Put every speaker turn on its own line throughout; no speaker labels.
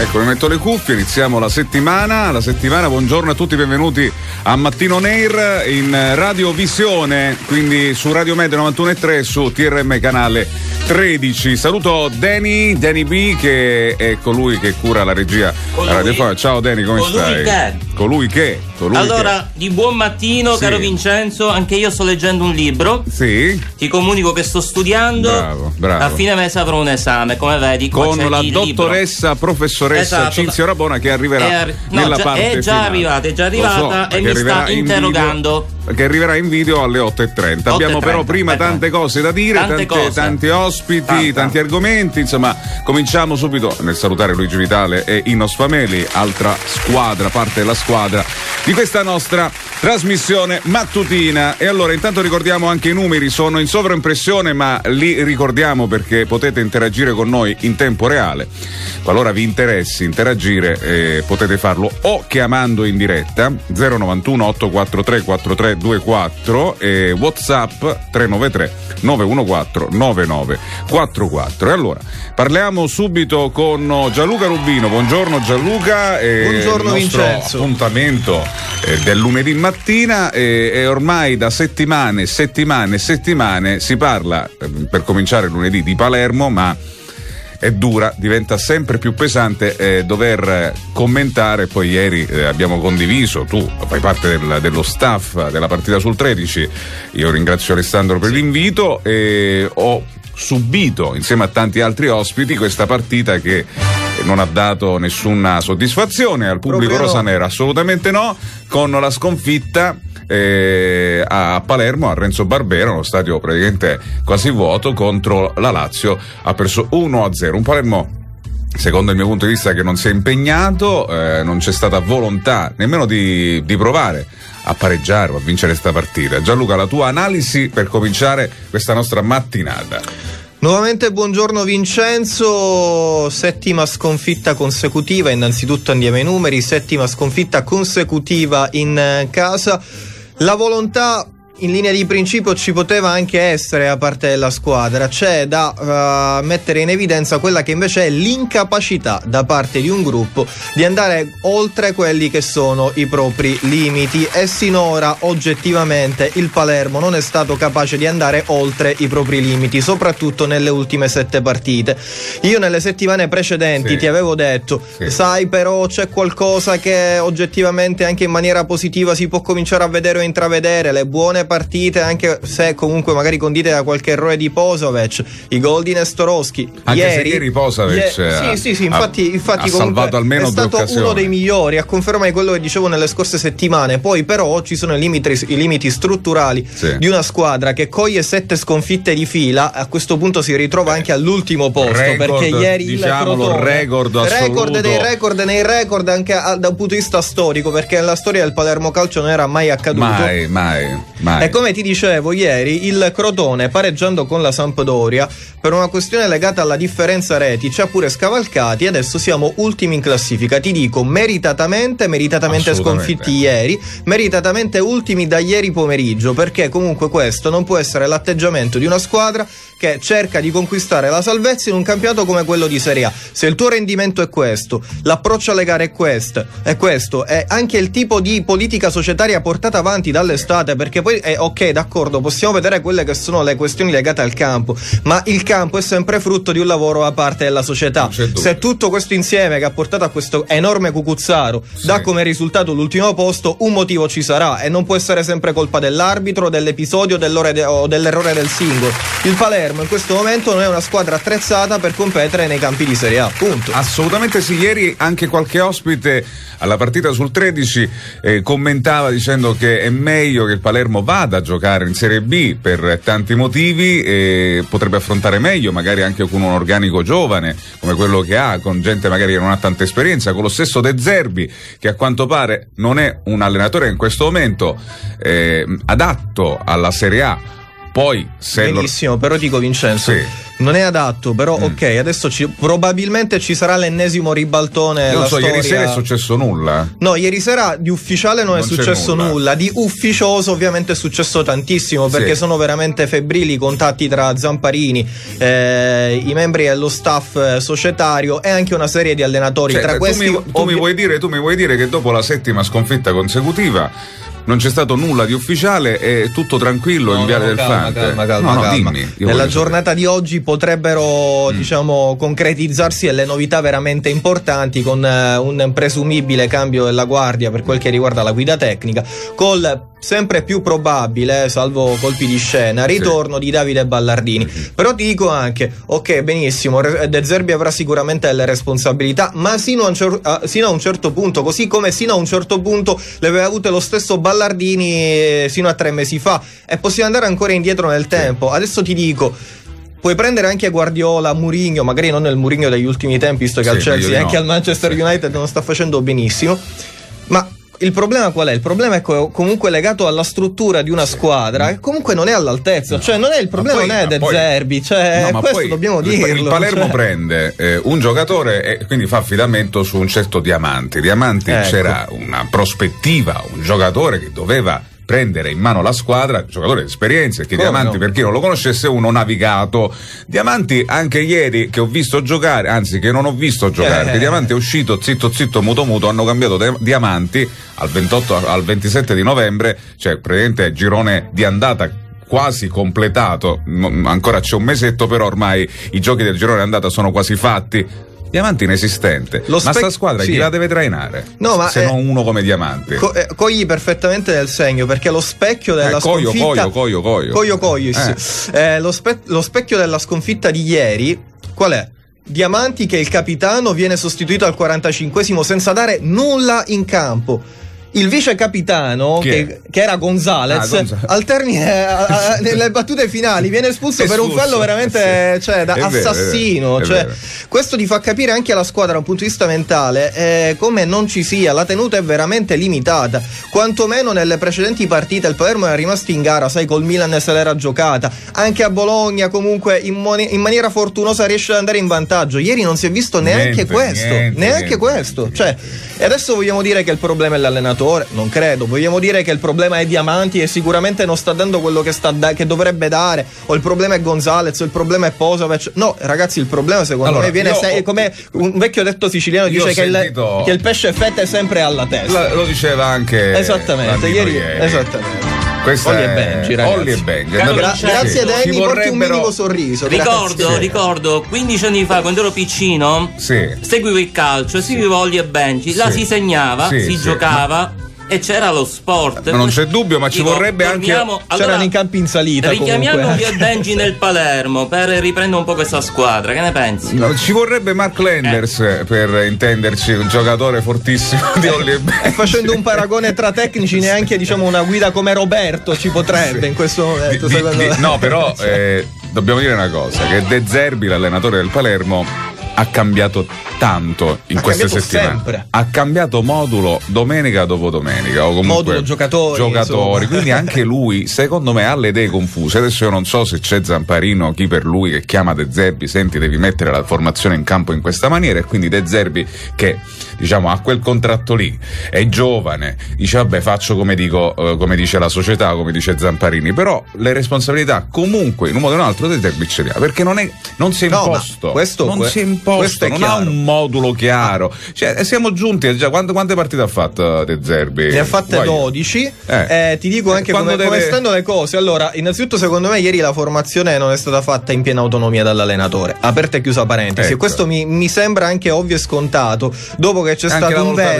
Ecco, mi metto le cuffie, iniziamo la settimana. Buongiorno a tutti, benvenuti a Mattino Nair in radiovisione, quindi su Radio Media 91.3 su TRM canale 13. Saluto Danny B, che è colui che cura la regia radiofonica. Ciao Danny, come stai? Colui che.
Allora, di buon mattino, sì. Caro Vincenzo, anche io sto leggendo un libro.
Sì.
Ti comunico che sto studiando.
Bravo.
A fine mese avrò un esame, come vedi.
Con la dottoressa, professoressa Cinzia Rabona, che arriverà nella parte
è già
finale.
arrivata e mi sta interrogando.
Che arriverà in video alle 8.30. Abbiamo però prima tante cose da dire, tanti ospiti, tanti argomenti. Insomma, cominciamo subito nel salutare Luigi Vitale e Innos Fameli, altra squadra, parte della squadra di questa nostra trasmissione mattutina. E allora, intanto ricordiamo anche i numeri, sono in sovraimpressione, ma li ricordiamo perché potete interagire con noi in tempo reale. Qualora vi interessi interagire, potete farlo o chiamando in diretta 091 843 4324 e WhatsApp 393 914 9944. E allora parliamo subito con Gianluca Rubino. Buongiorno Gianluca.
Buongiorno
il nostro
Vincenzo.
Appuntamento del lunedì mattina e ormai da settimane si parla, per cominciare lunedì, di Palermo, ma è dura, diventa sempre più pesante dover commentare. Poi ieri abbiamo condiviso, tu fai parte dello staff della partita sul 13, io ringrazio Alessandro per l'invito, e ho subito insieme a tanti altri ospiti questa partita che non ha dato nessuna soddisfazione al pubblico rosanero, assolutamente no, con la sconfitta a Palermo, a Renzo Barbera, uno stadio praticamente quasi vuoto, contro la Lazio. Ha perso 1-0, un Palermo secondo il mio punto di vista che non si è impegnato, non c'è stata volontà nemmeno di provare a pareggiare o a vincere questa partita. Gianluca, la tua analisi per cominciare questa nostra mattinata.
Nuovamente buongiorno Vincenzo, settima sconfitta consecutiva, innanzitutto andiamo ai numeri, settima sconfitta consecutiva in casa. La volontà in linea di principio ci poteva anche essere da parte della squadra, c'è da mettere in evidenza quella che invece è l'incapacità da parte di un gruppo di andare oltre quelli che sono i propri limiti, e sinora oggettivamente il Palermo non è stato capace di andare oltre i propri limiti, soprattutto nelle ultime 7 partite. Io nelle settimane precedenti ti avevo detto, sai, però c'è qualcosa che oggettivamente anche in maniera positiva si può cominciare a vedere o intravedere, le buone partite, anche se comunque magari condite da qualche errore di Posovic, i gol di Nestorowski.
Anche ieri Posovic
infatti
ha salvato almeno
è stato uno dei migliori, a conferma di quello che dicevo nelle scorse settimane. Poi però ci sono i limiti strutturali di una squadra che coglie 7 sconfitte di fila, a questo punto si ritrova anche all'ultimo posto, perché ieri il record dei record nei record anche da un punto di vista storico, perché nella storia del Palermo Calcio non era mai accaduto.
Mai.
E come ti dicevo ieri, il Crotone, pareggiando con la Sampdoria per una questione legata alla differenza reti, ci ha pure scavalcati e adesso siamo ultimi in classifica. Ti dico, meritatamente sconfitti ieri, meritatamente ultimi da ieri pomeriggio, perché comunque questo non può essere l'atteggiamento di una squadra che cerca di conquistare la salvezza in un campionato come quello di Serie A. Se il tuo rendimento è questo, l'approccio alle gare è questo, è anche il tipo di politica societaria portata avanti dall'estate, perché poi ok, d'accordo, possiamo vedere quelle che sono le questioni legate al campo, ma il campo è sempre frutto di un lavoro da parte della società. Se tutto questo insieme che ha portato a questo enorme cucuzzaro dà come risultato l'ultimo posto, un motivo ci sarà, e non può essere sempre colpa dell'arbitro, dell'episodio o dell'errore del singolo. Il Palermo in questo momento non è una squadra attrezzata per competere nei campi di Serie A, punto.
Assolutamente sì. Ieri anche qualche ospite alla partita sul 13 commentava dicendo che è meglio che il Palermo vada a giocare in Serie B per tanti motivi, e potrebbe affrontare meglio magari anche con un organico giovane come quello che ha, con gente magari che non ha tanta esperienza, con lo stesso De Zerbi, che a quanto pare non è un allenatore in questo momento adatto alla Serie A. Poi se
benissimo, però dico Vincenzo, non è adatto, però ok, adesso probabilmente ci sarà l'ennesimo ribaltone.
Io non so,
storia...
ieri sera è successo nulla?
No, ieri sera di ufficiale non è successo nulla, di ufficioso ovviamente è successo tantissimo, perché sono veramente febbrili i contatti tra Zamparini, i membri dello staff societario e anche una serie di allenatori.
Cioè,
tra questi
tu mi vuoi dire che dopo la 7ª sconfitta consecutiva non c'è stato nulla di ufficiale, è tutto tranquillo in Viale del Fante?
Calma.
Dimmi.
Nella giornata di oggi potrebbero concretizzarsi delle novità veramente importanti, con un presumibile cambio della guardia per quel che riguarda la guida tecnica, col sempre più probabile, salvo colpi di scena, ritorno di Davide Ballardini. Però ti dico anche, ok, benissimo, De Zerbi avrà sicuramente delle responsabilità, ma sino a un certo punto, così come sino a un certo punto le aveva avute lo stesso Ballardini sino a 3 mesi fa, e possiamo andare ancora indietro nel tempo. Adesso ti dico, puoi prendere anche Guardiola, Mourinho, magari non il Mourinho degli ultimi tempi, visto che al Chelsea, anche al Manchester United non sta facendo benissimo, ma il problema qual è? Il problema è comunque legato alla struttura di una squadra che comunque non è all'altezza, cioè non è il problema, non è De Zerbi, cioè questo dobbiamo dirlo.
Il Palermo prende un giocatore e quindi fa affidamento su un certo Diamanti. C'era una prospettiva, un giocatore che doveva prendere in mano la squadra, giocatore di esperienza, che Diamanti, per chi non lo conoscesse, uno navigato. Diamanti anche ieri che ho visto giocare, anzi che non ho visto giocare, che Diamanti è uscito zitto muto, hanno cambiato Diamanti al 28 al 27 di novembre, cioè praticamente girone di andata quasi completato, ancora c'è un mesetto, però ormai i giochi del girone di andata sono quasi fatti. Diamanti inesistente, ma sta squadra chi la deve trainare?
No, ma
se non uno come Diamanti.
Cogli perfettamente nel segno, perché lo specchio della sconfitta lo specchio della sconfitta di ieri qual è? Diamanti, che è il capitano, viene sostituito al 45esimo senza dare nulla in campo. Il vice capitano, che era Gonzalez, al termine nelle battute finali viene espulso per un fallo veramente assassino. Questo ti fa capire anche alla squadra da un punto di vista mentale come non ci sia, la tenuta è veramente limitata. Quantomeno nelle precedenti partite il Palermo era rimasto in gara, sai, col Milan se l'era giocata, anche a Bologna comunque in maniera fortunosa riesce ad andare in vantaggio. Ieri non si è visto neanche questo. Cioè, e adesso vogliamo dire che il problema è l'allenatore? Non credo. Vogliamo dire che il problema è Diamanti e sicuramente non sta dando quello che dovrebbe dare, o il problema è Gonzalez, o il problema è Posovic? No, ragazzi, il problema secondo me viene come un vecchio detto siciliano dice che il pesce fette sempre alla testa.
Lo diceva anche
esattamente ieri. Esattamente.
Olli e Benji, ragazzi.
Grazie Danny, porti un minimo sorriso.
Ricordo 15 anni fa, quando ero piccino, seguivo il calcio, seguivo Olli e Benji, là si segnava, si giocava e c'era lo sport.
Ma non c'è dubbio, ma ci vorrebbe anche.
C'erano i campi in salita.
Richiamiamo Olli e Benji nel Palermo per riprendere un po' questa squadra. Che ne pensi?
No, ci vorrebbe Mark Lenders per intenderci, un giocatore fortissimo di Olli e Benji.
E facendo un paragone tra tecnici, neanche una guida come Roberto ci potrebbe in questo momento.
No, però dobbiamo dire una cosa: che De Zerbi, l'allenatore del Palermo, ha cambiato tanto in queste settimane.
Sempre.
Ha cambiato modulo domenica dopo domenica, o comunque
modulo giocatori.
Quindi anche lui, secondo me, ha le idee confuse. Adesso io non so se c'è Zamparino, chi per lui, che chiama De Zerbi: senti, devi mettere la formazione in campo in questa maniera. E quindi De Zerbi, che ha quel contratto lì, è giovane, dice vabbè, faccio come dice la società, come dice Zamparini. Però le responsabilità comunque in un modo o in un altro De Zerbi ce le ha, perché non si è imposto. Non ha un modulo chiaro. Cioè, siamo giunti già. Quante partite ha fatto De Zerbi?
Ne ha fatte 12. Ti dico anche come stanno le cose. Allora, innanzitutto, secondo me ieri la formazione non è stata fatta in piena autonomia dall'allenatore. Aperta e chiusa parentesi. E questo mi sembra anche ovvio e scontato. Dopo che c'è stato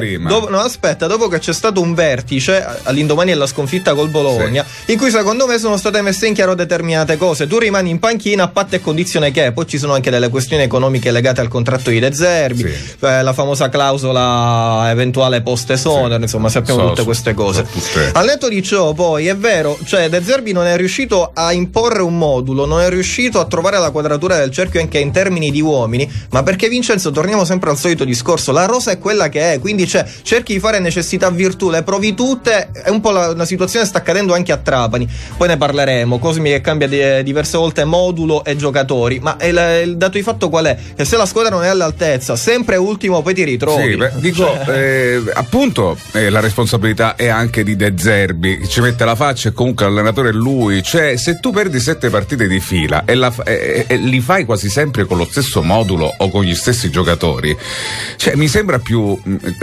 dopo che c'è stato un vertice all'indomani della sconfitta col Bologna, in cui secondo me sono state messe in chiaro determinate cose. Tu rimani in panchina a patto e condizione che poi ci sono anche delle questioni economiche legate legate al contratto di De Zerbi, la famosa clausola eventuale post-esonero, insomma sappiamo tutte queste cose. Al netto di ciò, poi è vero, cioè De Zerbi non è riuscito a imporre un modulo, non è riuscito a trovare la quadratura del cerchio anche in termini di uomini, ma perché, Vincenzo, torniamo sempre al solito discorso, la rosa è quella che è, quindi cerchi di fare necessità virtù, le provi tutte, è un po' una situazione sta accadendo anche a Trapani, poi ne parleremo. Cosmi che cambia diverse volte modulo e giocatori, ma il dato di fatto qual è? Che se la squadra non è all'altezza, sempre ultimo poi ti ritrovi.
Appunto la responsabilità è anche di De Zerbi, che ci mette la faccia, e comunque l'allenatore è lui, cioè se tu perdi 7 partite di fila e li fai quasi sempre con lo stesso modulo o con gli stessi giocatori, cioè mi sembra più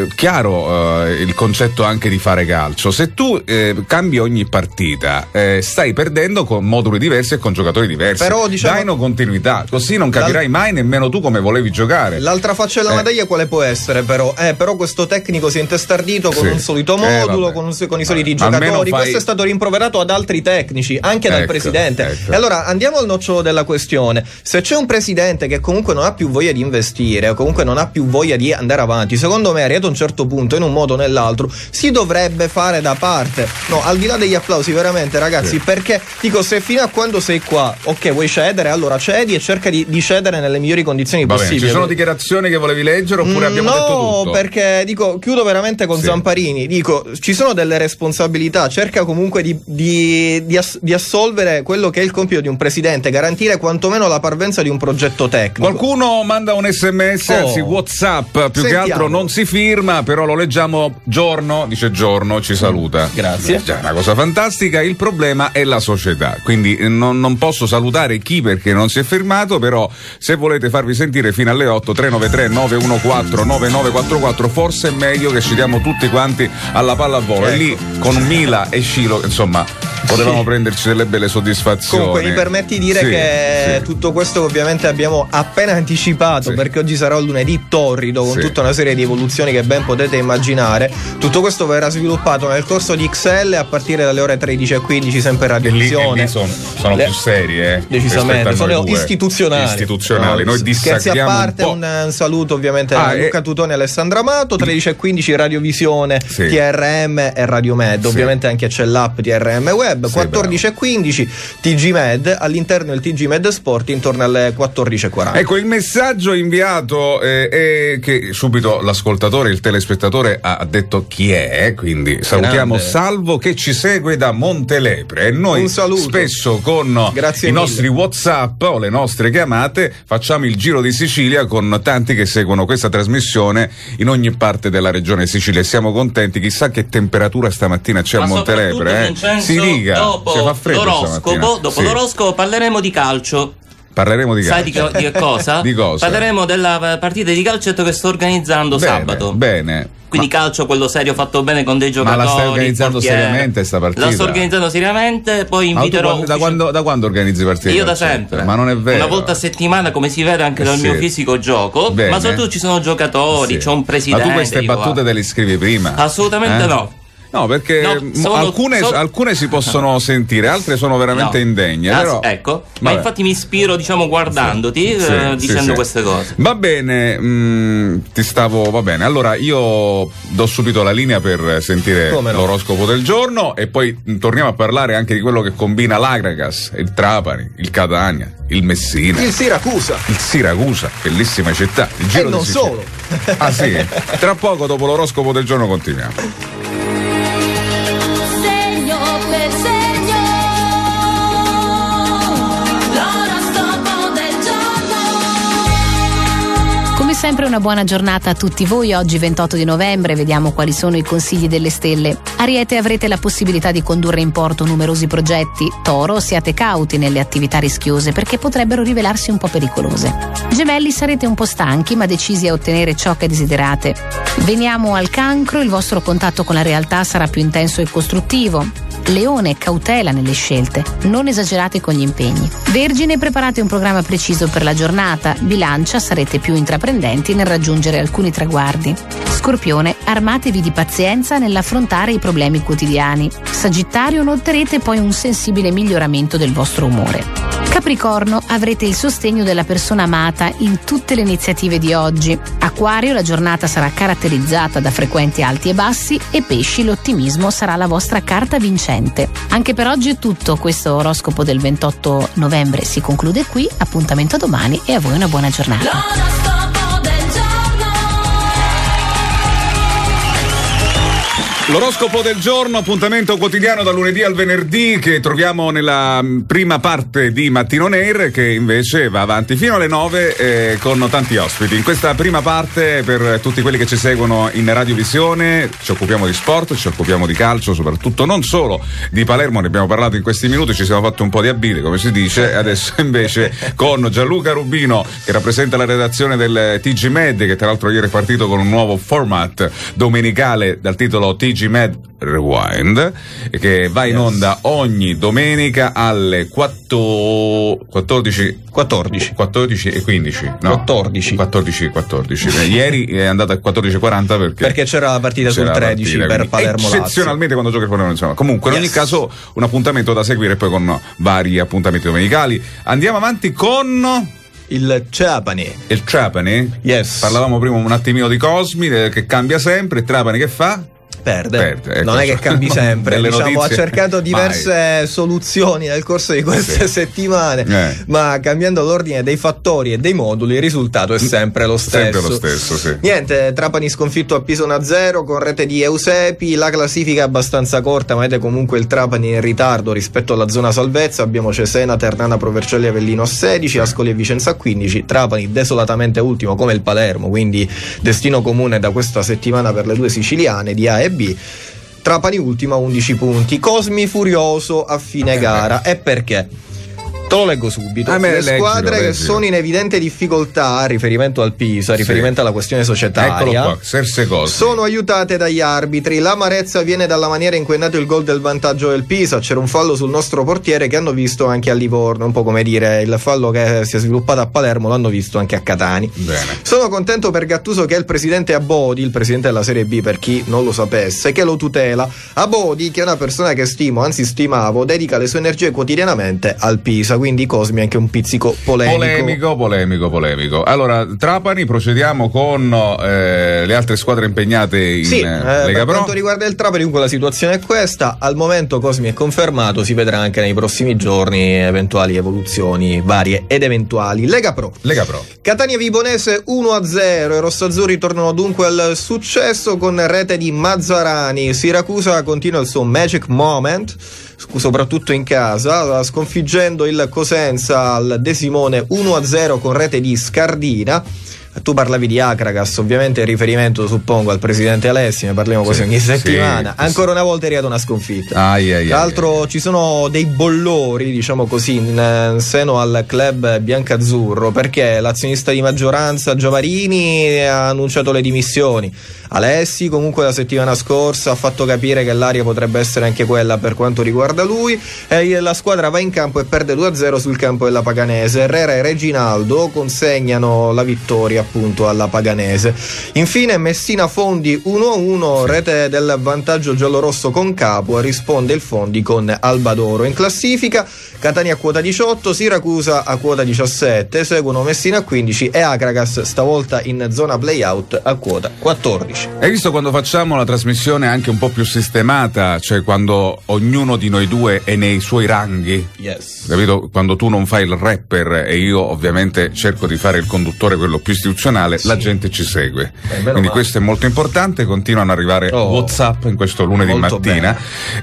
chiaro il concetto anche di fare calcio. Se tu cambi ogni partita, stai perdendo con moduli diversi e con giocatori diversi. Però dai una continuità, così non capirai mai nemmeno tu come volevi giocare.
L'altra faccia della medaglia quale può essere? Però questo tecnico si è intestardito con un solito modulo, con i soliti giocatori. Questo è stato rimproverato ad altri tecnici, anche dal presidente. E allora andiamo al nocciolo della questione. Se c'è un presidente che comunque non ha più voglia di investire, o comunque non ha più voglia di andare avanti, secondo me arrivato a un certo punto, in un modo o nell'altro, si dovrebbe fare da parte. No, al di là degli applausi, veramente ragazzi, perché dico, se fino a quando sei qua, ok, vuoi cedere, allora cedi e cerca di cedere nelle migliori condizioni possibili.
Ci sono dichiarazioni che volevi leggere oppure abbiamo detto tutto?
No, perché dico, chiudo veramente con Zamparini, dico, ci sono delle responsabilità, cerca comunque di assolvere quello che è il compito di un presidente, garantire quantomeno la parvenza di un progetto tecnico.
Qualcuno manda un SMS, anzi WhatsApp, più che altro non si firma, però lo leggiamo. Giorno, dice Giorno, ci saluta.
Grazie.
È una cosa fantastica, il problema è la società, quindi non posso salutare chi perché non si è firmato, però se volete farvi sentire fino alle 8, 393 914 9944, forse è meglio che ci diamo tutti quanti alla pallavolo, e lì con Mila e Scilo, insomma, potevamo prenderci delle belle soddisfazioni.
Comunque mi permetti di dire che tutto questo ovviamente abbiamo appena anticipato, perché oggi sarà un lunedì torrido con tutta una serie di evoluzioni che ben potete immaginare. Tutto questo verrà sviluppato nel corso di XL a partire dalle ore 13:15, sempre in radiovisione.
Sono più serie,
decisamente, sono istituzionali.
Noi dissacchiamo.
Scherzi a parte, un saluto ovviamente a Luca Tutoni e Alessandra Amato. 13:15 radiovisione, TRM e Radio Med, ovviamente anche c'è l'app TRM Web. 14:15 TG Med, all'interno del TG Med Sport intorno alle 14:40.
Ecco, il messaggio inviato è che subito l'ascoltatore, il telespettatore ha detto chi è, quindi salutiamo Salvo che ci segue da Montelepre, e noi spesso con i nostri WhatsApp o le nostre chiamate facciamo il giro di Sicilia con tanti che seguono questa trasmissione in ogni parte della regione Sicilia, e siamo contenti. Chissà che temperatura stamattina c'è a Montelepre,
si dica, fa freddo l'oroscopo parleremo di calcio. Sai di che cosa?
Di cosa?
Parleremo della partita di calcetto che sto organizzando sabato.
Bene.
Quindi calcio quello serio, fatto bene con dei giocatori.
Ma la stai organizzando seriamente sta partita?
La sto organizzando seriamente, poi inviterò.
Da quando organizzi partite?
Io da sempre.
Ma non è vero.
Una volta a settimana, come si vede anche dal mio fisico gioco. Bene. Ma soprattutto ci sono giocatori, c'è un presidente.
Ma tu queste battute te le scrivi prima?
Assolutamente no.
No, perché alcune si possono sentire, altre sono veramente indegne. Però,
ecco, ma infatti mi ispiro, guardandoti, dicendo queste cose.
Va bene, va bene. Allora io do subito la linea per sentire l'oroscopo del giorno, e poi torniamo a parlare anche di quello che combina l'Agragas, il Trapani, il Catania, il Messina,
il
Siracusa, bellissima città. Il giro
non solo.
Tra poco, dopo l'oroscopo del giorno, continuiamo.
Sempre una buona giornata a tutti voi. Oggi 28 di novembre, vediamo quali sono i consigli delle stelle. Ariete, avrete la possibilità di condurre in porto numerosi progetti. Toro, siate cauti nelle attività rischiose perché potrebbero rivelarsi un po' pericolose. Gemelli, sarete un po' stanchi ma decisi a ottenere ciò che desiderate. Veniamo al Cancro, il vostro contatto con la realtà sarà più intenso e costruttivo. Leone, cautela nelle scelte, non esagerate con gli impegni. Vergine, preparate un programma preciso per la giornata. Bilancia, sarete più intraprendenti nel raggiungere alcuni traguardi. Scorpione, armatevi di pazienza nell'affrontare i problemi quotidiani. Sagittario, noterete poi un sensibile miglioramento del vostro umore. Capricorno, avrete il sostegno della persona amata in tutte le iniziative di oggi. Acquario, la giornata sarà caratterizzata da frequenti alti e bassi, e Pesci, l'ottimismo sarà la vostra carta vincente. Anche per oggi è tutto, questo oroscopo del 28 novembre si conclude qui, appuntamento domani e a voi una buona giornata.
L'oroscopo del giorno, appuntamento quotidiano da lunedì al venerdì che troviamo nella prima parte di Mattino On Air, che invece va avanti fino alle 9 con tanti ospiti. In questa prima parte, per tutti quelli che ci seguono in radiovisione, ci occupiamo di sport, ci occupiamo di calcio, soprattutto non solo di Palermo, ne abbiamo parlato in questi minuti, ci siamo fatti un po' di abbili, come si dice. Adesso invece con Gianluca Rubino, che rappresenta la redazione del TG Med, che tra l'altro ieri è partito con un nuovo format domenicale dal titolo TG Med Rewind, che va in onda ogni domenica alle 14 e 15, no? 14. Ieri è andata a 14:40 perché c'era
la partita sul 13 per Palermo Lazio.
Eccezionalmente quando gioca il Palermo, insomma. Comunque in ogni caso un appuntamento da seguire poi con vari appuntamenti domenicali. Andiamo avanti con
il Trapani.
Il Trapani?
Yes.
Parlavamo prima un attimino di Cosmi che cambia sempre. Il Trapani che fa?
Perde. Ecco. Non è che cambi sempre, diciamo, ha cercato diverse soluzioni nel corso di queste settimane, ma cambiando l'ordine dei fattori e dei moduli il risultato è sempre lo stesso.
Sempre lo stesso, sì.
Niente, Trapani sconfitto a Piso 1-0 con rete di Eusepi, la classifica è abbastanza corta, ma vede comunque il Trapani in ritardo rispetto alla zona salvezza. Abbiamo Cesena, Ternana, Provercelli, Avellino a 16, Ascoli e Vicenza a 15, Trapani desolatamente ultimo come il Palermo, quindi destino comune da questa settimana per le due siciliane di A e B. Trapani ultima 11 punti, Cosmi furioso a fine gara. E perché? Te lo leggo subito. Le squadre che sono in evidente difficoltà, riferimento al Pisa, riferimento alla questione societaria, sono aiutate dagli arbitri. L'amarezza viene dalla maniera in cui è nato il gol del vantaggio del Pisa. C'era un fallo sul nostro portiere che hanno visto anche a Livorno, un po' come dire il fallo che si è sviluppato a Palermo l'hanno visto anche a Catani.
Bene.
Sono contento per Gattuso che è il presidente Abodi, il presidente della Serie B per chi non lo sapesse, che lo tutela. Abodi, che è una persona che stimo, anzi stimavo, dedica le sue energie quotidianamente al Pisa. Quindi Cosmi anche un pizzico
polemico. Allora, Trapani, procediamo con le altre squadre impegnate in Lega Pro.
Per quanto riguarda il Trapani, comunque la situazione è questa. Al momento Cosmi è confermato, si vedrà anche nei prossimi giorni eventuali evoluzioni varie ed eventuali. Lega Pro. Catania Vibonese 1-0, i rossazzurri tornano dunque al successo con rete di Mazzarani. Siracusa continua il suo magic moment, soprattutto in casa, sconfiggendo il Cosenza al De Simone 1-0 con rete di Scardina. Tu parlavi di Acragas, ovviamente in riferimento suppongo al presidente Alessi, ne parliamo così ogni settimana. Ancora una volta è arrivata una sconfitta. Tra l'altro ci sono dei bollori, diciamo così, in seno al club biancazzurro, perché l'azionista di maggioranza Giavarini ha annunciato le dimissioni. Alessi comunque la settimana scorsa ha fatto capire che l'aria potrebbe essere anche quella per quanto riguarda lui, e la squadra va in campo e perde 2-0 sul campo della Paganese. Herrera e Reginaldo consegnano la vittoria appunto alla Paganese. Infine Messina Fondi 1-1, rete del vantaggio giallorosso con Capua, risponde il Fondi con Albadoro. In classifica Catania a quota 18, Siracusa a quota 17, seguono Messina a 15 e Acragas, stavolta in zona playout, a quota 14.
Hai visto quando facciamo la trasmissione anche un po' più sistemata, cioè quando ognuno di noi due è nei suoi ranghi?
Yes.
Capito? Quando tu non fai il rapper e io ovviamente cerco di fare il conduttore, quello più istituzionale, la gente ci segue. Quindi questo è molto importante. Continuano ad arrivare WhatsApp in questo lunedì mattina.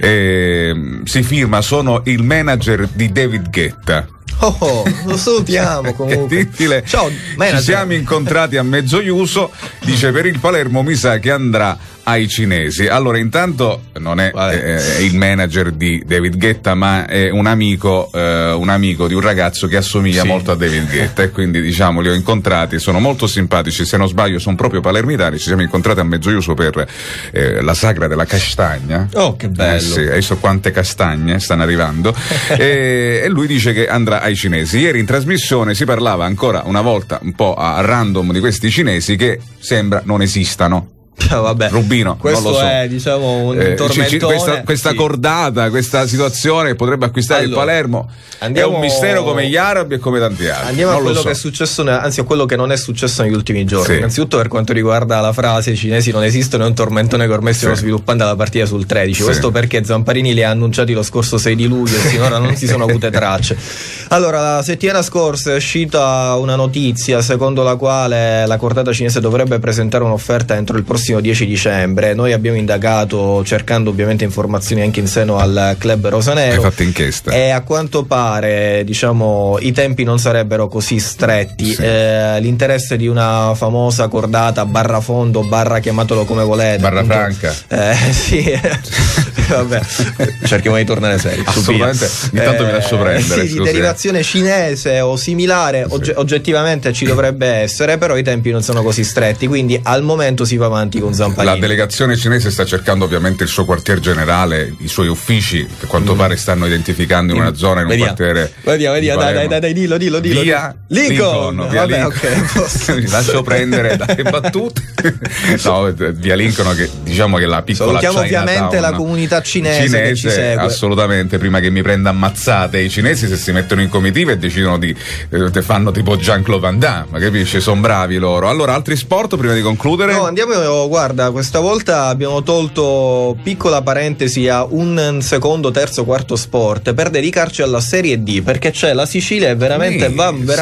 Si firma, sono il manager di David Guetta.
Lo salutiamo comunque. Ciao, manager.
Ci siamo incontrati a mezzo Iuso, dice per il Palermo mi sa che andrà ai cinesi. Allora, intanto non è il manager di David Guetta, ma è un amico di un ragazzo che assomiglia molto a David Guetta, e quindi diciamo li ho incontrati, sono molto simpatici, se non sbaglio sono proprio palermitani. Ci siamo incontrati a Mezzoiuso per la sagra della castagna.
Oh, che bello!
Sì, adesso quante castagne stanno arrivando. E lui dice che andrà ai cinesi. Ieri in trasmissione si parlava ancora una volta un po' a random di questi cinesi che sembra non esistano.
Vabbè,
Rubino,
questo
non lo so.
è, diciamo, un tormentone.
Questa cordata, questa situazione che potrebbe acquistare il Palermo è un mistero come gli arabi e come tanti altri.
Andiamo a quello che è successo, anzi a quello che non è successo negli ultimi giorni. Innanzitutto, per quanto riguarda la frase "i cinesi non esistono", è un tormentone che ormai stiamo sviluppando alla partita sul 13. Questo perché Zamparini li ha annunciati lo scorso 6 di luglio e finora non si sono avute tracce. Allora, la settimana scorsa è uscita una notizia secondo la quale la cordata cinese dovrebbe presentare un'offerta entro il prossimo 10 dicembre. Noi abbiamo indagato, cercando ovviamente informazioni anche in seno al club rosanero.
Hai fatto inchiesta.
E a quanto pare, diciamo, i tempi non sarebbero così stretti. L'interesse di una famosa cordata barra fondo, barra chiamatelo come volete,
barra franca.
Sì. Vabbè, cerchiamo di tornare seri.
Assolutamente. Intanto mi lascio prendere.
Sì, di derivazione cinese o similare, oggettivamente ci dovrebbe essere, però i tempi non sono così stretti, quindi al momento si va avanti con Zamparini.
La delegazione cinese sta cercando ovviamente il suo quartier generale, i suoi uffici, che a quanto pare stanno identificando in una zona, in un quartiere.
Vediamo, dai, dillo.
Via Lincoln. Via Lincoln. Lascio prendere dalle battute. No, via Lincoln, che diciamo che la piccola
Salutiamo ovviamente la comunità cinese che ci segue.
Assolutamente, prima che mi prenda ammazzate. I cinesi, se si mettono in comitiva e decidono di fanno tipo Jean-Claude Van Damme, ma capisci? Sono bravi loro. Allora, altri sport prima di concludere?
No, andiamo, guarda, questa volta abbiamo tolto, piccola parentesi, a un secondo, terzo, quarto sport per dedicarci alla Serie D, perché c'è la Sicilia, veramente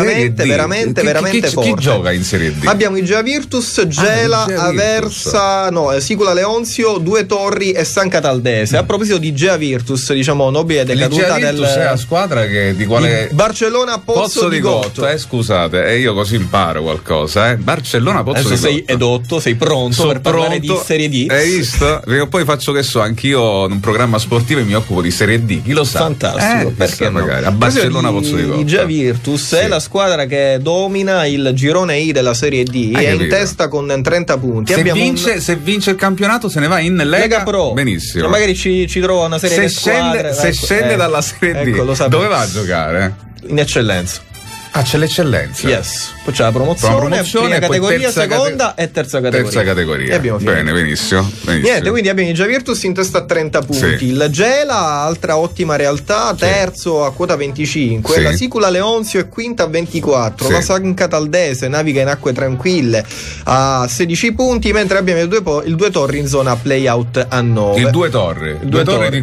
veramente forte.
Chi gioca in Serie D?
Abbiamo i Gea Virtus, Gela, Aversa, Sicula Leonzio, Due Torri e San Cataldese. A proposito di Gea Virtus, diciamo, nobile decaduta del
è la squadra che di quale
Barcellona Pozzo di Gotto.
Scusate, io così imparo qualcosa, Barcellona Pozzo di Gotto.
Sei edotto, sei pronto per parlare di Serie D.
Hai visto? Perché poi faccio che so, anch'io in un programma sportivo e mi occupo di Serie D. Chi lo sa?
Fantastico, perché
magari a Barcellona Pozzo di Gotto.
Il Gea Virtus è la squadra che domina il girone I della Serie D, è in testa con 30 punti.
Se vince il campionato se ne va in Lega
Pro.
Benissimo.
Cioè, magari ci trova una serie di squadre.
Se scende dalla Serie D, dove va a giocare?
In eccellenza.
Ah, c'è l'eccellenza.
Yes. Poi c'è la promozione prima categoria, seconda e terza categoria.
E abbiamo finito. Benissimo.
Niente, quindi abbiamo il Gea Virtus in testa a 30 punti. Il Gela, altra ottima realtà, terzo a quota 25. La Sicula Leonzio è quinta a 24. La San Cataldese naviga in acque tranquille a 16 punti, mentre abbiamo il Due Torri in zona play-out a 9.
Il Due Torri di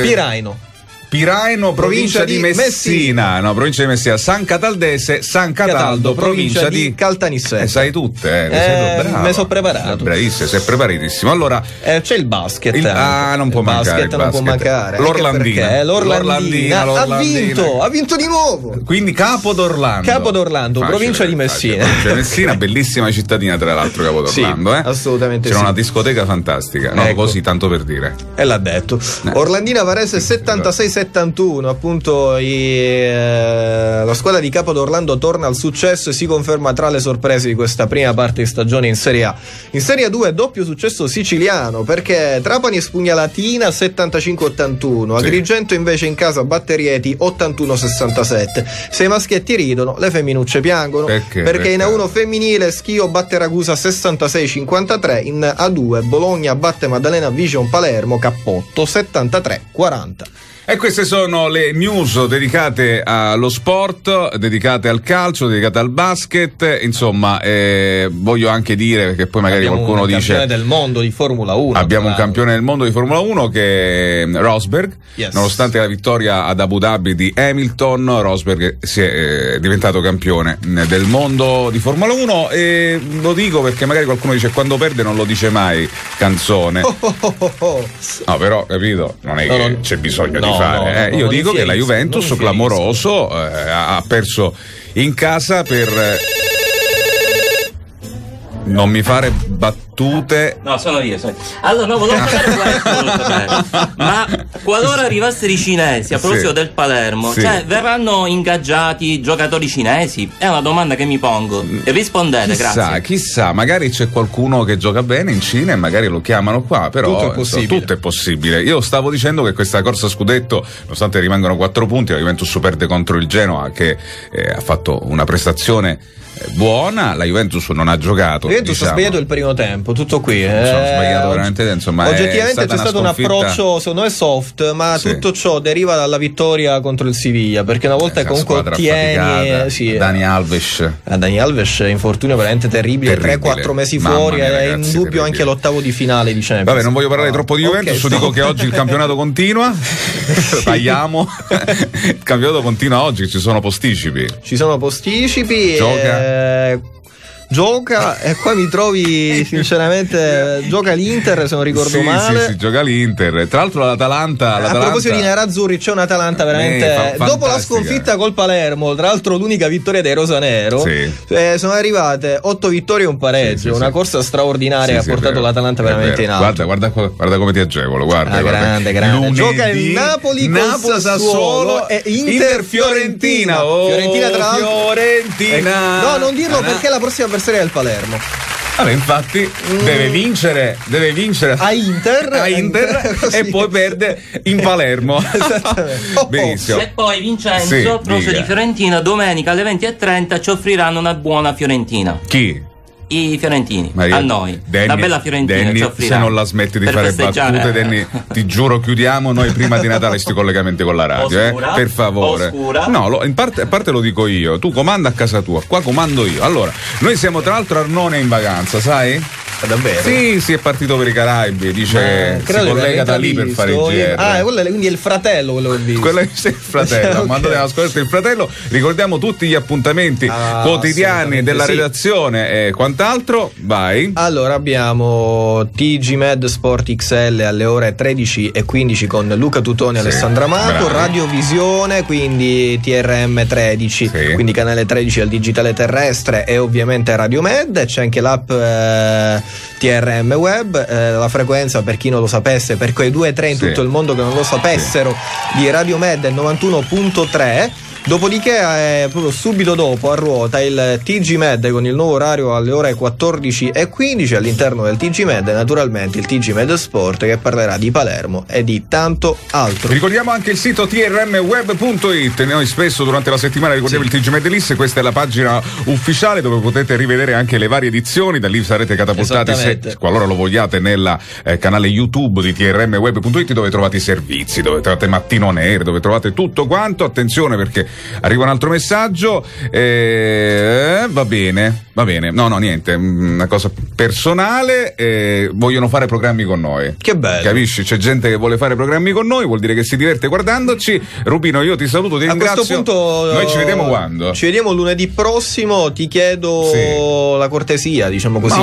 Piraino, provincia di Messina. No, provincia di Messina. San Cataldese, San Cataldo, provincia di
Caltanissetta.
Sai tutte, bravo.
Me sono preparato.
Bravissimo, sei preparatissimo. Allora,
c'è il basket.
Non può mancare.
Non può mancare.
L'Orlandina.
Ha vinto di nuovo.
Quindi Capo d'Orlando,
provincia di Messina.
Provincia di Messina, bellissima cittadina tra l'altro, Capo d'Orlando.
Assolutamente.
C'era una discoteca fantastica. No, così, tanto per dire.
E l'ha detto. Orlandina Varese 76-71, appunto la squadra di Capo d'Orlando torna al successo e si conferma tra le sorprese di questa prima parte di stagione in Serie A. In Serie A2 doppio successo siciliano, perché Trapani e Spugnalatina 75-81, Agrigento invece in casa batte Rieti 81-67. Se i maschietti ridono, le femminucce piangono, perché in A1 femminile Schio batte Ragusa 66-53, in A2 Bologna batte Maddalena Vision Palermo cappotto 73-40.
E queste sono le news dedicate allo sport, dedicate al calcio, dedicate al basket. Insomma, voglio anche dire, perché poi magari qualcuno dice:
abbiamo un campione del mondo di Formula 1.
Abbiamo un campione del mondo di Formula 1 che è Rosberg. Nonostante la vittoria ad Abu Dhabi di Hamilton, Rosberg si è diventato campione del mondo di Formula 1. E lo dico perché magari qualcuno dice: quando perde non lo dice mai, canzone. No, però, capito? Non è che c'è bisogno di fare. Io dico che la Juventus, clamoroso, ha perso in casa per non mi fare battute.
No, sono io. Allora, no, volevo fare ma qualora arrivassero i cinesi, a proposito del Palermo, cioè verranno ingaggiati giocatori cinesi? È una domanda che mi pongo. Rispondete, grazie.
Chissà, magari c'è qualcuno che gioca bene in Cina e magari lo chiamano qua, però tutto è possibile. Io stavo dicendo che questa corsa scudetto, nonostante rimangono 4 punti, la Juventus perde contro il Genoa, che ha fatto una prestazione buona, la Juventus non ha giocato.
La Juventus ha sbagliato il primo tempo, tutto qui.
Sono sbagliato veramente, insomma.
Oggettivamente c'è stato un approccio secondo me soft, ma tutto ciò deriva dalla vittoria contro il Siviglia, perché una volta comunque ottieni
Dani Alves,
infortunio veramente terribile. 3-4 mesi fuori, è in dubbio anche l'ottavo di finale di Champions.
Vabbè, non voglio parlare troppo di Juventus, dico che oggi il campionato continua. Tagliamo. Il campionato continua oggi, ci sono posticipi.
Gioca e qua mi trovi sinceramente gioca l'Inter, se non ricordo male.
Sì, gioca l'Inter. Tra l'altro l'Atalanta
a proposito di nerazzurri, c'è un'Atalanta veramente dopo la sconfitta col Palermo, tra l'altro l'unica vittoria dei rosanero, sono arrivate 8 vittorie e un pareggio, una corsa straordinaria che ha portato l'Atalanta veramente in alto.
Guarda come ti agevolo, guarda.
Grande.
Lunedì,
gioca il Napoli Sassuolo e Inter Fiorentina.
Fiorentina tra l'altro.
No, non dirlo perché la prossima è il Palermo.
Vabbè, infatti deve vincere a Inter e poi perde in Palermo. Benissimo.
E poi Vincenzo, a proposito di Fiorentina, domenica alle 20:30 ci offriranno una buona Fiorentina.
Chi?
I fiorentini, a noi, una bella Fiorentina.
Danny, se non la smetti di fare battute, Danny, ti giuro, chiudiamo noi prima di Natale sti collegamenti con la radio, per favore.
Oscura.
No, in parte lo dico io, tu comanda a casa tua, qua comando io. Allora, noi siamo tra l'altro Arnone in vacanza, sai?
Davvero?
Sì, è partito per i Caraibi, dice si collega da lì per fare il GR.
Quindi è il fratello quello che ho visto.
Quello è il fratello, mandate alla scoperta il fratello. Ricordiamo tutti gli appuntamenti quotidiani della redazione e quant'altro. Vai.
Allora abbiamo TG Med Sport XL alle ore 13:15 con Luca Tutoni e Alessandra Mato, Radiovisione, quindi TRM 13, quindi canale 13 al digitale terrestre e ovviamente Radio Med. C'è anche l'app TRM Web, la frequenza per chi non lo sapesse, per quei 2-3 in tutto il mondo che non lo sapessero, di Radio Med è 91.3. Dopodiché proprio subito dopo a ruota il TG Med con il nuovo orario alle ore 14:15. All'interno del TG Med naturalmente il TG Med Sport che parlerà di Palermo e di tanto altro.
Ricordiamo anche il sito trmweb.it. Noi spesso durante la settimana ricordiamo il TG Med List, questa è la pagina ufficiale dove potete rivedere anche le varie edizioni, da lì sarete catapultati qualora lo vogliate nel canale YouTube di trmweb.it, dove trovate i servizi, dove trovate Mattino Nero, dove trovate tutto quanto. Attenzione perché arriva un altro messaggio, va bene, no niente, una cosa personale, vogliono fare programmi con noi.
Che bello,
capisci? C'è gente che vuole fare programmi con noi, vuol dire che si diverte guardandoci. Rubino, io ti saluto, ti ringrazio.
A questo punto
noi ci vediamo quando?
Ci vediamo lunedì prossimo, ti chiedo la cortesia, diciamo così,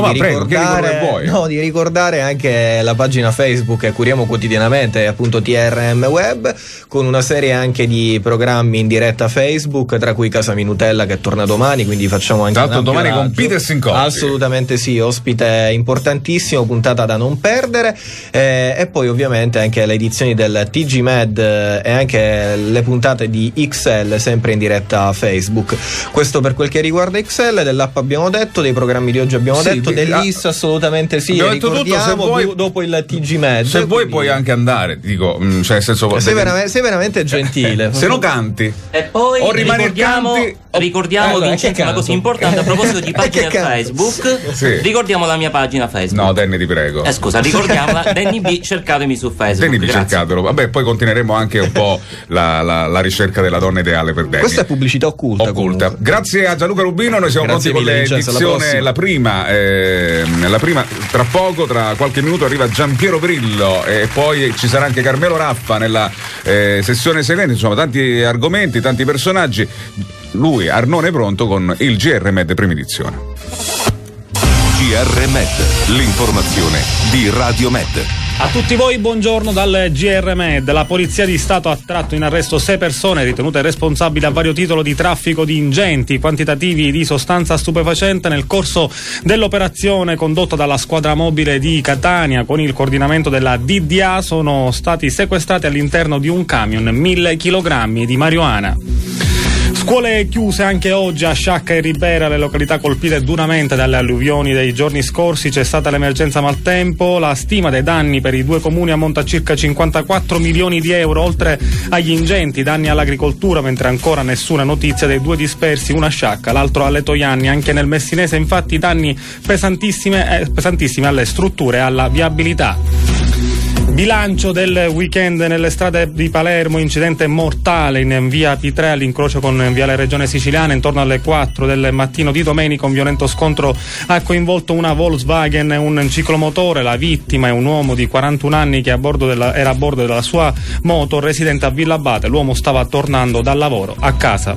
di ricordare anche la pagina Facebook che curiamo quotidianamente, appunto TRM Web, con una serie anche di programmi in diretta Facebook, tra cui Casa Minutella che torna domani, quindi facciamo anche
domani con Peter Sincotti.
Assolutamente sì, ospite importantissimo, puntata da non perdere, e poi ovviamente anche le edizioni del TG Med e anche le puntate di XL sempre in diretta Facebook. Questo per quel che riguarda XL. Dell'app abbiamo detto, dei programmi di oggi abbiamo detto, dell'IS assolutamente sì, ricordiamo tutto, dopo il TG Med.
Se vuoi puoi anche andare, dico, cioè nel senso
sei veramente gentile.
Se no canti.
E poi ricordiamo Vincenzo una cosa importante a proposito di pagine Facebook. Ricordiamo la mia pagina Facebook.
No, Danny, ti prego.
Scusa, ricordiamola. Danny B, cercatemi su Facebook.
Danny B, cercatelo. Vabbè, poi continueremo anche un po' la ricerca della donna ideale per Danny.
Questa è pubblicità occulta.
Grazie a Gianluca Rubino, noi siamo pronti con l'edizione, la prima, tra poco, tra qualche minuto arriva Giampiero Brillo e poi ci sarà anche Carmelo Raffa nella sessione seguente, insomma tanti argomenti, tanti personaggi. Lui, Arnone, pronto con il GR Med prima edizione.
GR Med, l'informazione di Radio Med.
A tutti voi buongiorno dal GR Med. La Polizia di Stato ha tratto in arresto 6 persone ritenute responsabili a vario titolo di traffico di ingenti quantitativi di sostanza stupefacente nel corso dell'operazione condotta dalla squadra mobile di Catania con il coordinamento della DDA. Sono stati sequestrati all'interno di un camion 1000 chilogrammi di marijuana. Scuole chiuse anche oggi a Sciacca e Ribera, le località colpite duramente dalle alluvioni dei giorni scorsi. C'è stata l'emergenza maltempo, la stima dei danni per i due comuni ammonta a circa 54 milioni di euro, oltre agli ingenti danni all'agricoltura, mentre ancora nessuna notizia dei due dispersi, uno a Sciacca, l'altro a Letojanni. Anche nel Messinese infatti danni pesantissimi alle strutture e alla viabilità. Bilancio del weekend nelle strade di Palermo: incidente mortale in via P3 all'incrocio con viale Regione Siciliana intorno alle 4 del mattino di domenica. Un violento scontro ha coinvolto una Volkswagen e un ciclomotore. La vittima è un uomo di 41 anni che era a bordo della sua moto, residente a Villa Abate. L'uomo stava tornando dal lavoro a casa.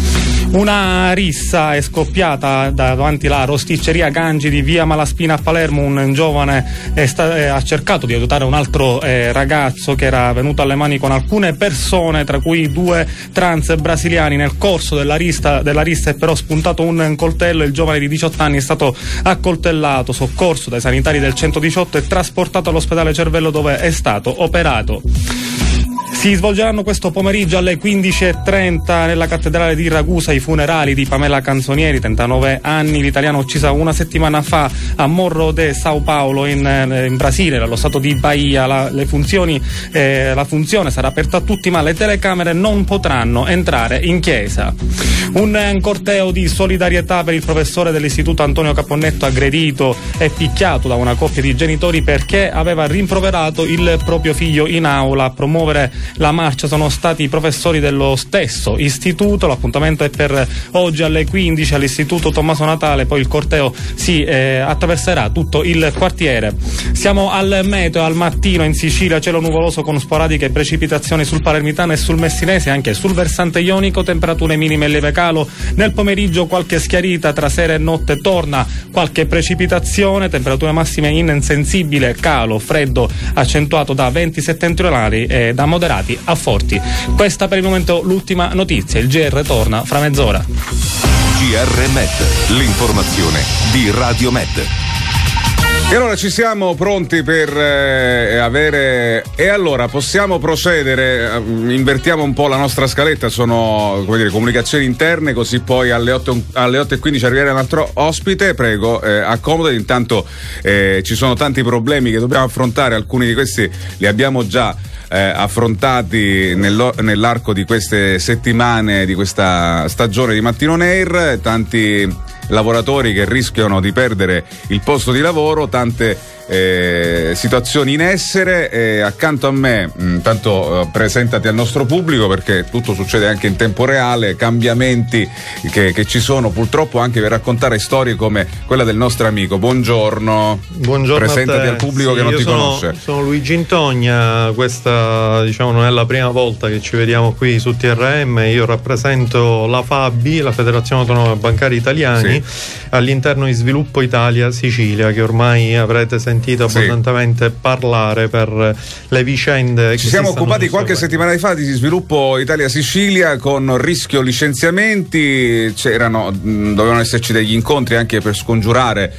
Una rissa è scoppiata davanti alla rosticceria Gangi di via Malaspina a Palermo. Un giovane ha cercato di aiutare un altro ragazzo che era venuto alle mani con alcune persone, tra cui due trans brasiliani. Nel corso della rissa è però spuntato un coltello e il giovane di 18 anni è stato accoltellato, soccorso dai sanitari del 118 e trasportato all'ospedale Cervello, dove è stato operato. Si svolgeranno questo pomeriggio alle 15:30 nella cattedrale di Ragusa i funerali di Pamela Canzonieri, 39 anni, l'italiana uccisa una settimana fa a Morro de Sao Paulo in Brasile, nello stato di Bahia. La funzione sarà aperta a tutti, ma le telecamere non potranno entrare in chiesa. Un corteo di solidarietà per il professore dell'istituto Antonio Caponnetto, aggredito e picchiato da una coppia di genitori perché aveva rimproverato il proprio figlio in aula. A promuovere la marcia sono stati i professori dello stesso istituto. L'appuntamento è per oggi alle 15 all'istituto Tommaso Natale, poi il corteo si attraverserà tutto il quartiere. Siamo al meteo. Al mattino in Sicilia cielo nuvoloso con sporadiche precipitazioni sul Palermitano e sul Messinese, anche sul versante ionico, temperature minime e lieve calo. Nel pomeriggio qualche schiarita, tra sera e notte torna qualche precipitazione, temperature massime in sensibile calo, freddo accentuato da venti settentrionali e da moderati a forti. Questa per il momento l'ultima notizia. Il GR torna fra mezz'ora.
GR Med, l'informazione di Radio Med.
E allora ci siamo pronti per avere. E allora possiamo procedere. Invertiamo un po' la nostra scaletta. Sono, come dire, comunicazioni interne, così poi alle 8:15 arriverà un altro ospite. Prego, accomodati. Intanto ci sono tanti problemi che dobbiamo affrontare. Alcuni di questi li abbiamo già affrontati nell'arco di queste settimane, di questa stagione di Mattino Nair. Tanti lavoratori che rischiano di perdere il posto di lavoro, tante situazioni in essere. Accanto a me, intanto presentati al nostro pubblico, perché tutto succede anche in tempo reale, cambiamenti che ci sono purtroppo anche per raccontare storie come quella del nostro amico. Buongiorno.
Buongiorno.
Presentati al pubblico che non ti conosce.
Sono Luigi Intogna, questa non è la prima volta che ci vediamo qui su TRM. Io rappresento la FABI, la Federazione Autonoma Bancari Italiani, all'interno di Sviluppo Italia Sicilia, che ormai avrete sentito abbondantemente parlare per le vicende.
Ci siamo occupati qualche settimana fa di Sviluppo Italia Sicilia con rischio licenziamenti. Dovevano esserci degli incontri anche per scongiurare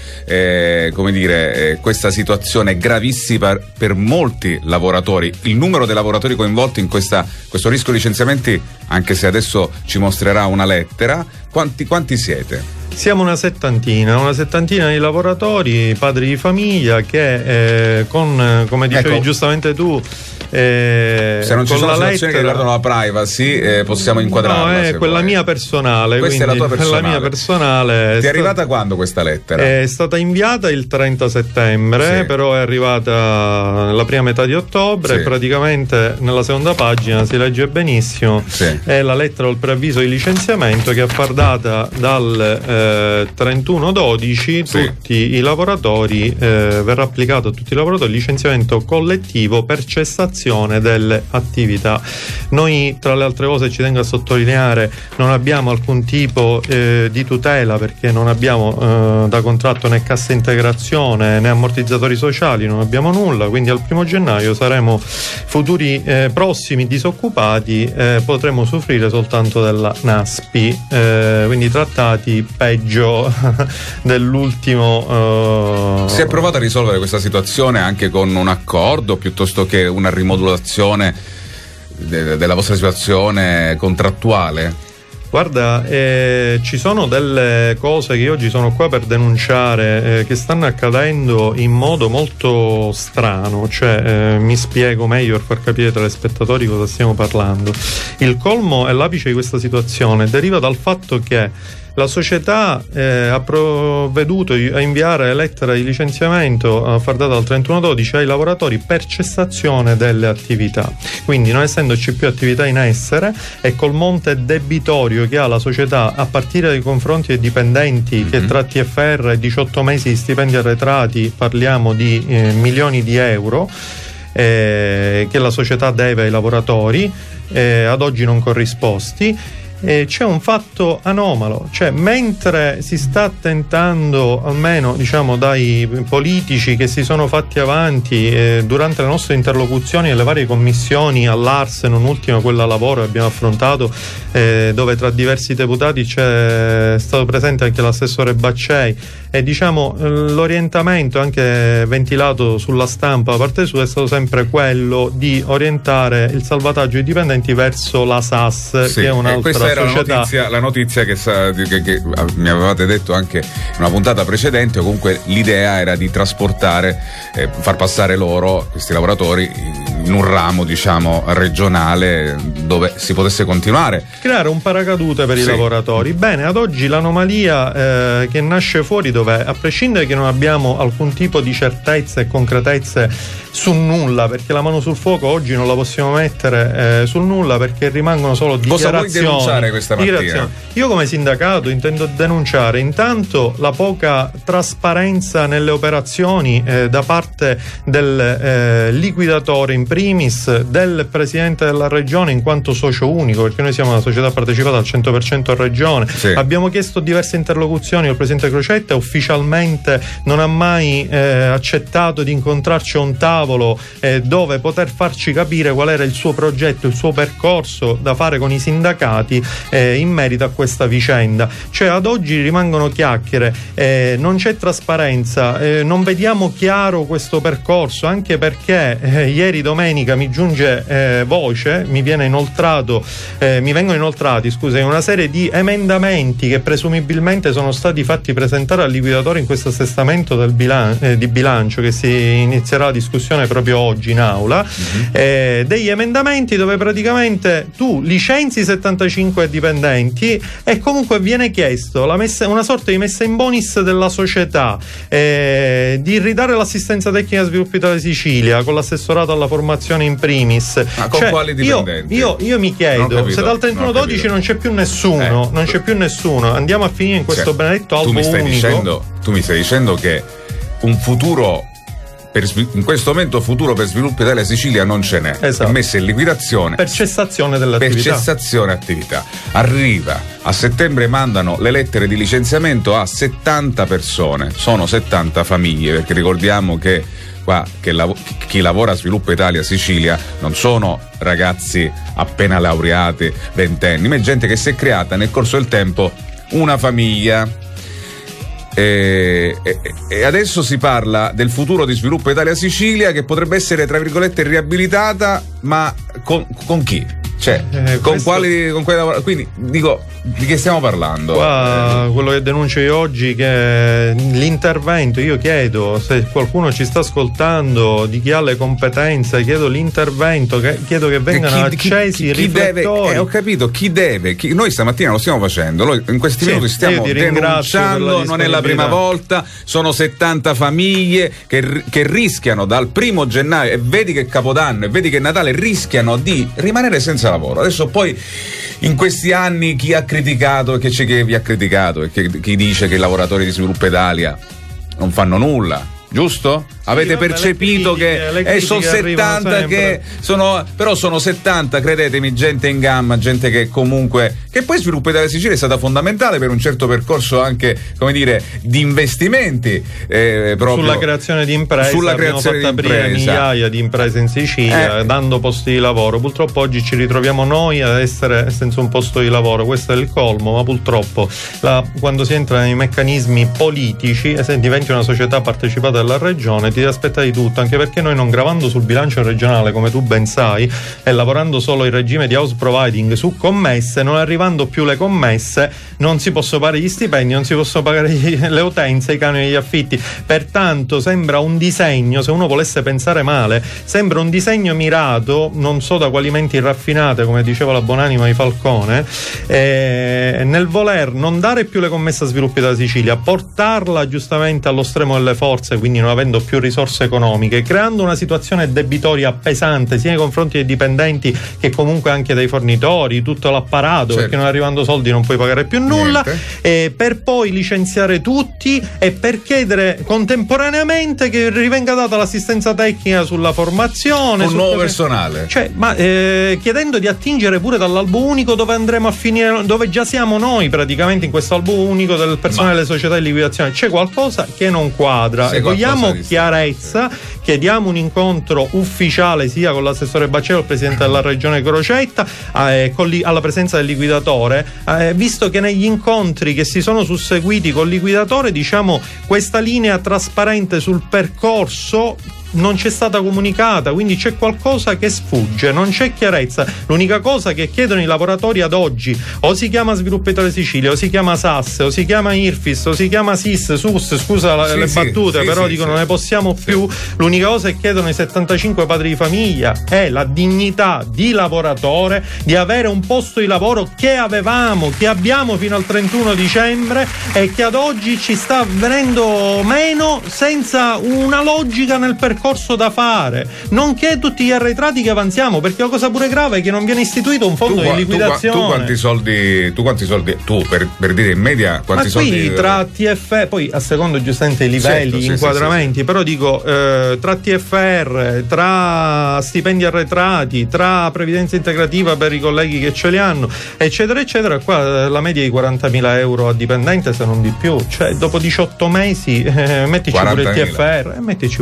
questa situazione gravissima per molti lavoratori. Il numero dei lavoratori coinvolti in questo rischio licenziamenti, anche se adesso ci mostrerà una lettera, quanti siete?
Siamo una settantina di lavoratori, padri di famiglia, che come dicevi giustamente tu,
se non ci sono situazioni che riguardano la privacy, possiamo inquadrarla.
No, è quella mia personale.
Questa è la tua personale.
La mia personale.
Ti è arrivata quando questa lettera?
È stata inviata il 30 settembre, però è arrivata nella prima metà di ottobre. Praticamente nella seconda pagina si legge benissimo. È la lettera del preavviso di licenziamento che a far data dal 31/12 tutti i lavoratori verrà applicato a tutti i lavoratori il licenziamento collettivo per cessazione delle attività. Noi, tra le altre cose, ci tengo a sottolineare, non abbiamo alcun tipo di tutela, perché non abbiamo da contratto né cassa integrazione né ammortizzatori sociali, non abbiamo nulla, quindi al 1° gennaio saremo futuri prossimi disoccupati, potremo soffrire soltanto della NASPI, quindi trattati peggio dell'ultimo.
Si è provato a risolvere questa situazione anche con un accordo piuttosto che una rimodulazione della vostra situazione contrattuale?
Guarda, ci sono delle cose che oggi sono qua per denunciare, che stanno accadendo in modo molto strano, cioè mi spiego meglio per far capire ai telespettatori cosa stiamo parlando. Il colmo e l'apice di questa situazione deriva dal fatto che la società ha provveduto a inviare lettera di licenziamento a far data al 31/12 ai lavoratori per cessazione delle attività. Quindi, non essendoci più attività in essere e col monte debitorio che ha la società a partire dai confronti dei dipendenti, che tra TFR e 18 mesi di stipendi arretrati parliamo di milioni di euro che la società deve ai lavoratori, ad oggi non corrisposti. C'è un fatto anomalo, cioè mentre si sta tentando, almeno diciamo dai politici che si sono fatti avanti durante le nostre interlocuzioni nelle varie commissioni all'Ars, non ultima quella lavoro che abbiamo affrontato, dove tra diversi deputati c'è stato presente anche l'assessore Baccei, e diciamo l'orientamento anche ventilato sulla stampa da parte sua è stato sempre quello di orientare il salvataggio dei dipendenti verso la SAS, che è un'altra società.
La notizia che mi avevate detto anche in una puntata precedente. Comunque l'idea era di trasportare, far passare loro, questi lavoratori, in un ramo diciamo regionale dove si potesse continuare,
creare un paracadute per i lavoratori. Bene, ad oggi l'anomalia che nasce fuori dov'è? A prescindere che non abbiamo alcun tipo di certezza e concretezze su nulla, perché la mano sul fuoco oggi non la possiamo mettere sul nulla, perché rimangono solo dichiarazioni.
Cosa vuoi denunciare questa mattina?
Io come sindacato intendo denunciare intanto la poca trasparenza nelle operazioni da parte del liquidatore in primis, del presidente della regione in quanto socio unico, perché noi siamo una società partecipata al 100% a regione. Abbiamo chiesto diverse interlocuzioni al presidente Crocetta, ufficialmente non ha mai accettato di incontrarci a un tavolo dove poter farci capire qual era il suo progetto, il suo percorso da fare con i sindacati in merito a questa vicenda. Cioè ad oggi rimangono chiacchiere, non c'è trasparenza, non vediamo chiaro questo percorso, anche perché ieri domenica mi giunge voce, mi vengono inoltrati una serie di emendamenti che presumibilmente sono stati fatti presentare al liquidatore in questo assestamento di bilancio che si inizierà la discussione proprio oggi in aula, degli emendamenti dove praticamente tu licenzi 75 dipendenti e comunque viene chiesto una sorta di messa in bonis della società, di ridare l'assistenza tecnica a Sviluppo Italia Sicilia con l'assessorato alla formazione in primis.
Ma con quali dipendenti?
Io mi chiedo, se dal 31/12 non c'è più nessuno, andiamo a finire in questo benedetto albo unico.
Tu mi stai dicendo che un futuro in questo momento futuro per Sviluppo Italia Sicilia non ce n'è, è messa in liquidazione
per cessazione dell'attività.
Per cessazione attività. Arriva a settembre, mandano le lettere di licenziamento a 70 persone, sono 70 famiglie, perché ricordiamo che qua chi lavora a Sviluppo Italia Sicilia non sono ragazzi appena laureati, ventenni, ma è gente che si è creata nel corso del tempo una famiglia. E adesso si parla del futuro di Sviluppo Italia Sicilia, che potrebbe essere tra virgolette riabilitata, ma con chi? Cioè, con quali quindi dico, di che stiamo parlando?
Qua, quello che denuncio io oggi, che l'intervento, io chiedo, se qualcuno ci sta ascoltando, di chi ha le competenze, chiedo l'intervento, chiedo che vengano accesi i riflettori.
Ho capito, chi deve? Noi stamattina lo stiamo facendo, noi in questi minuti stiamo denunciando, non è la prima volta, sono 70 famiglie che rischiano dal 1° gennaio, e vedi che Capodanno e vedi che Natale, rischiano di rimanere senza lavoro. Adesso poi in questi anni chi ha criticato, che vi ha criticato, e chi dice che i lavoratori di Sviluppo Italia non fanno nulla, giusto? Avete percepito che sono 70 che sono, però sono 70, credetemi, gente in gamma, gente che comunque, che poi Sviluppo Italia Sicilia è stata fondamentale per un certo percorso anche, come dire, di investimenti proprio
sulla creazione di imprese. Abbiamo fatto aprire migliaia di imprese in Sicilia, dando posti di lavoro. Purtroppo oggi ci ritroviamo noi ad essere senza un posto di lavoro, questo è il colmo, ma purtroppo quando si entra nei meccanismi politici e se diventi una società partecipata dalla regione, ti devi aspettare di tutto, anche perché noi, non gravando sul bilancio regionale, come tu ben sai, e lavorando solo in regime di house providing su commesse, non arrivando più le commesse, non si possono pagare gli stipendi, non si possono pagare le utenze, i canoni degli affitti. Pertanto sembra un disegno, se uno volesse pensare male, sembra un disegno mirato, non so da quali menti raffinate, come diceva la buonanima di Falcone, nel voler non dare più le commesse a Sviluppi della Sicilia, portarla giustamente allo stremo delle forze, quindi non avendo più risorse economiche, creando una situazione debitoria pesante sia nei confronti dei dipendenti che comunque anche dei fornitori, tutto l'apparato, certo, perché non arrivando soldi non puoi pagare più nulla, per poi licenziare tutti e per chiedere contemporaneamente che rivenga data l'assistenza tecnica sulla formazione,
un nuovo personale,
cioè, chiedendo di attingere pure dall'albo unico, dove andremo a finire, dove già siamo noi praticamente in questo albo unico del personale delle società di liquidazione. C'è qualcosa che non quadra e vogliamo chiarezza. Chiediamo un incontro ufficiale sia con l'assessore Baccero, il presidente della regione Crocetta, alla presenza del liquidatore, visto che negli incontri che si sono susseguiti col liquidatore, diciamo, questa linea trasparente sul percorso non c'è stata comunicata, quindi c'è qualcosa che sfugge, non c'è chiarezza. L'unica cosa che chiedono i lavoratori ad oggi, o si chiama Sviluppo Italia Sicilia, o si chiama SAS, o si chiama IRFIS, o si chiama SIS, SUS, scusa le battute, però dicono non ne possiamo più. L'unica cosa che chiedono i 75 padri di famiglia è la dignità di lavoratore, di avere un posto di lavoro che avevamo, che abbiamo fino al 31 dicembre e che ad oggi ci sta venendo meno senza una logica nel percorso da fare, nonché tutti gli arretrati che avanziamo, perché la cosa pure grave è che non viene istituito un fondo di liquidazione.
Tu quanti soldi per dire in media quanti soldi
tra TFR, poi a secondo giustamente i livelli, gli inquadramenti, però dico tra TFR, tra stipendi arretrati, tra previdenza integrativa per i colleghi che ce li hanno, eccetera eccetera, qua la media è di 40.000 euro a dipendente, se non di più, cioè dopo 18 mesi mettici pure il TFR,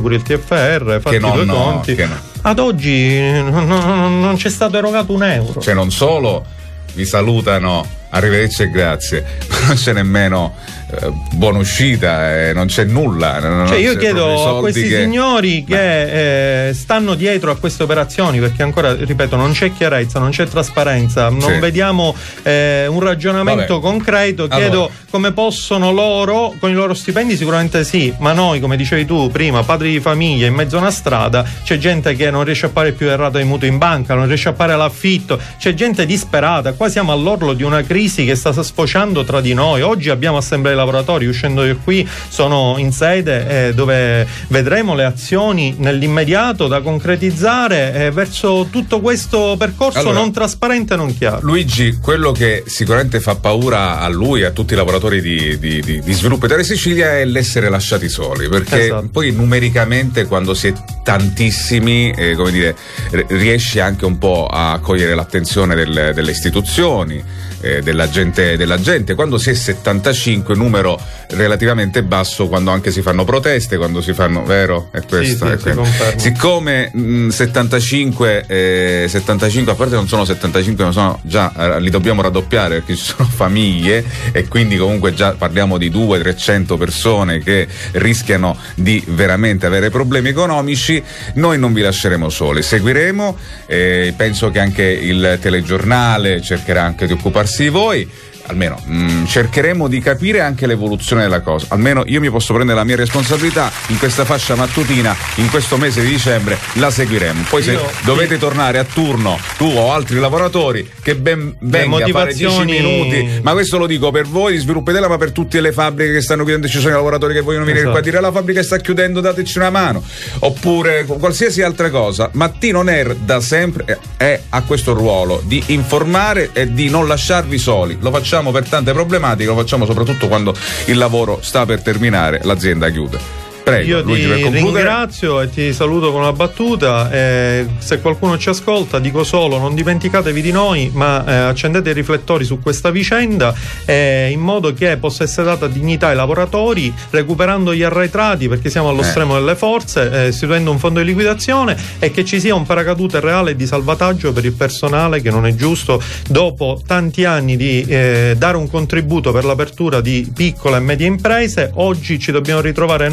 fatti due conti. Ad oggi non c'è stato erogato un euro.
Cioè, non solo vi salutano arrivederci e grazie, non c'è nemmeno buona uscita, non c'è nulla.
Cioè io chiedo a questi signori che stanno dietro a queste operazioni, perché ancora, ripeto, non c'è chiarezza, non c'è trasparenza, non vediamo un ragionamento concreto. Chiedo come possono loro, con i loro stipendi sicuramente sì, ma noi, come dicevi tu prima, padri di famiglia in mezzo a una strada, c'è gente che non riesce a pagare più il rato di mutuo in banca, non riesce a pagare l'affitto, c'è gente disperata. Qua siamo all'orlo di una crisi che sta sfociando tra di noi. Oggi abbiamo assemblee lavoratori, uscendo da qui sono in sede dove vedremo le azioni nell'immediato da concretizzare verso tutto questo percorso non trasparente e non chiaro.
Luigi, quello che sicuramente fa paura a lui e a tutti i lavoratori di Sviluppo Italia Sicilia è l'essere lasciati soli, perché poi numericamente, quando si è tantissimi, come dire, riesci anche un po' a cogliere l'attenzione delle istituzioni, della gente. Quando si è 75, numero relativamente basso quando anche si fanno proteste, quando si fanno, vero? È questo. Siccome 75, a parte non sono 75, ma sono già, li dobbiamo raddoppiare perché ci sono famiglie e quindi comunque già parliamo di 200-300 persone che rischiano di veramente avere problemi economici. Noi non vi lasceremo soli, seguiremo, penso che anche il telegiornale cercherà anche di occuparsi di voi. Almeno cercheremo di capire anche l'evoluzione della cosa. Almeno io mi posso prendere la mia responsabilità in questa fascia mattutina, in questo mese di dicembre la seguiremo. Poi se dovete tornare a turno, tu o altri lavoratori, che ben venga a fare 10 minuti, ma questo lo dico per voi di Sviluppo Italia, ma per tutte le fabbriche che stanno chiudendo. Ci sono i lavoratori che vogliono venire qua a dire la fabbrica sta chiudendo, dateci una mano, oppure qualsiasi altra cosa. Mattino Nero da sempre ha questo ruolo di informare e di non lasciarvi soli. Lo facciamo per tante problematiche, lo facciamo soprattutto quando il lavoro sta per terminare, l'azienda chiude. Prego,
io
Luigi,
ti ringrazio e ti saluto con una battuta. Se qualcuno ci ascolta, dico solo: non dimenticatevi di noi, ma accendete i riflettori su questa vicenda, in modo che possa essere data dignità ai lavoratori, recuperando gli arretrati, perché siamo allo stremo delle forze, istituendo un fondo di liquidazione, e che ci sia un paracadute reale di salvataggio per il personale, che non è giusto, dopo tanti anni di dare un contributo per l'apertura di piccole e medie imprese, oggi ci dobbiamo ritrovare noi praticamente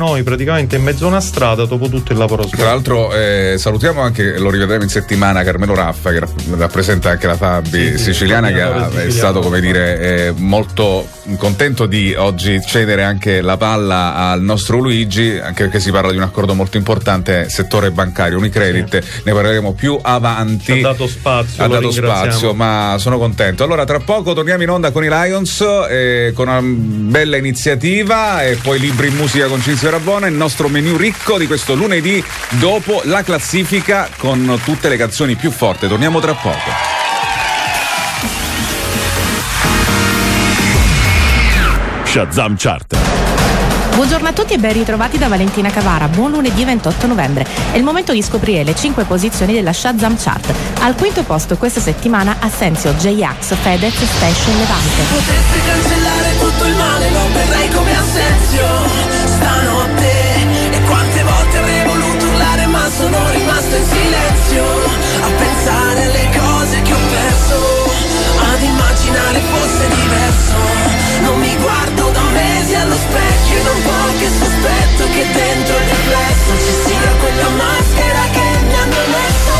praticamente in mezzo a una strada dopo tutto il lavoro svolto.
Tra l'altro salutiamo anche, lo rivedremo in settimana, Carmelo Raffa, che rappresenta anche la Fabi siciliana, che è stato, come dire, molto contento di oggi cedere anche la palla al nostro Luigi, anche perché si parla di un accordo molto importante, settore bancario, Unicredit, ne parleremo più avanti.
Ha dato spazio,
ma sono contento. Allora tra poco torniamo in onda con i Lions, con una bella iniziativa, e poi libri in musica con Cinzia Rabona, il nostro menù ricco di questo lunedì, dopo la classifica con tutte le canzoni più forti. Torniamo tra poco.
Shazam Chart.
Buongiorno a tutti e ben ritrovati da Valentina Cavara. Buon lunedì 28 novembre. È il momento di scoprire le 5 posizioni della Shazam Chart. Al quinto posto questa settimana Assenzio, J-Ax, Fedez, Station, Levante.
Potessi cancellare tutto il male, lo berrei come Assenzio stanotte. E quante volte avrei voluto urlare, ma sono rimasto in silenzio a pensare alle cose che ho perso, ad immaginare fosse diverso. Non mi guardo da mesi allo specchio, non può che sospetto che dentro il riflesso ci sia quella maschera che mi hanno messo.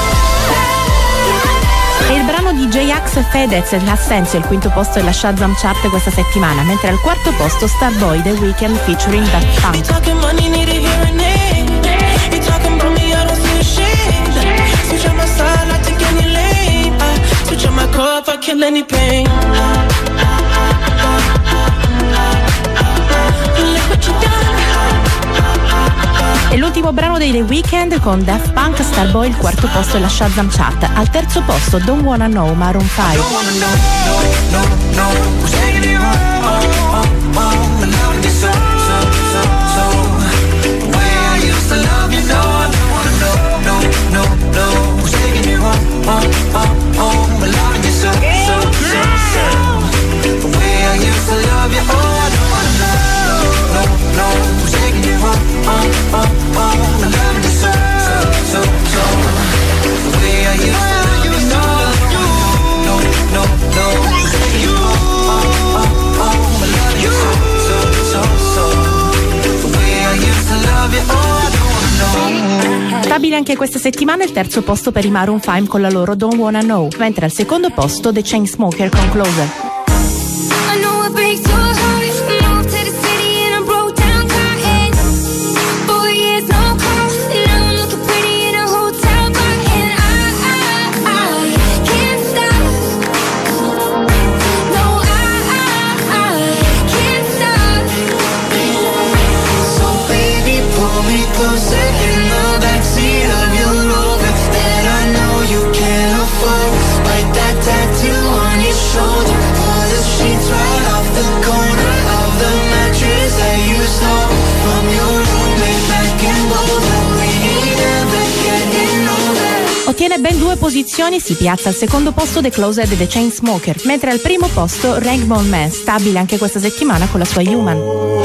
E il brano di J-Ax e Fedez, Assenzio, il quinto posto della Shazam Chart questa settimana, mentre al quarto posto Starboy, The Weeknd featuring Daft Punk. E l'ultimo brano dei The Weeknd con Daft Punk, Starboy, il quarto posto della Shazam Chart. Al terzo posto Don't Wanna Know, Maroon 5. Stabile anche questa settimana il terzo posto per i Maroon 5 con la loro Don't Wanna Know, mentre al secondo posto The Chainsmokers con Closer. Ottiene ben 2 posizioni, si piazza al secondo posto The Closer e The Chainsmokers, mentre al primo posto Ragman Man, stabile anche questa settimana con la sua Human.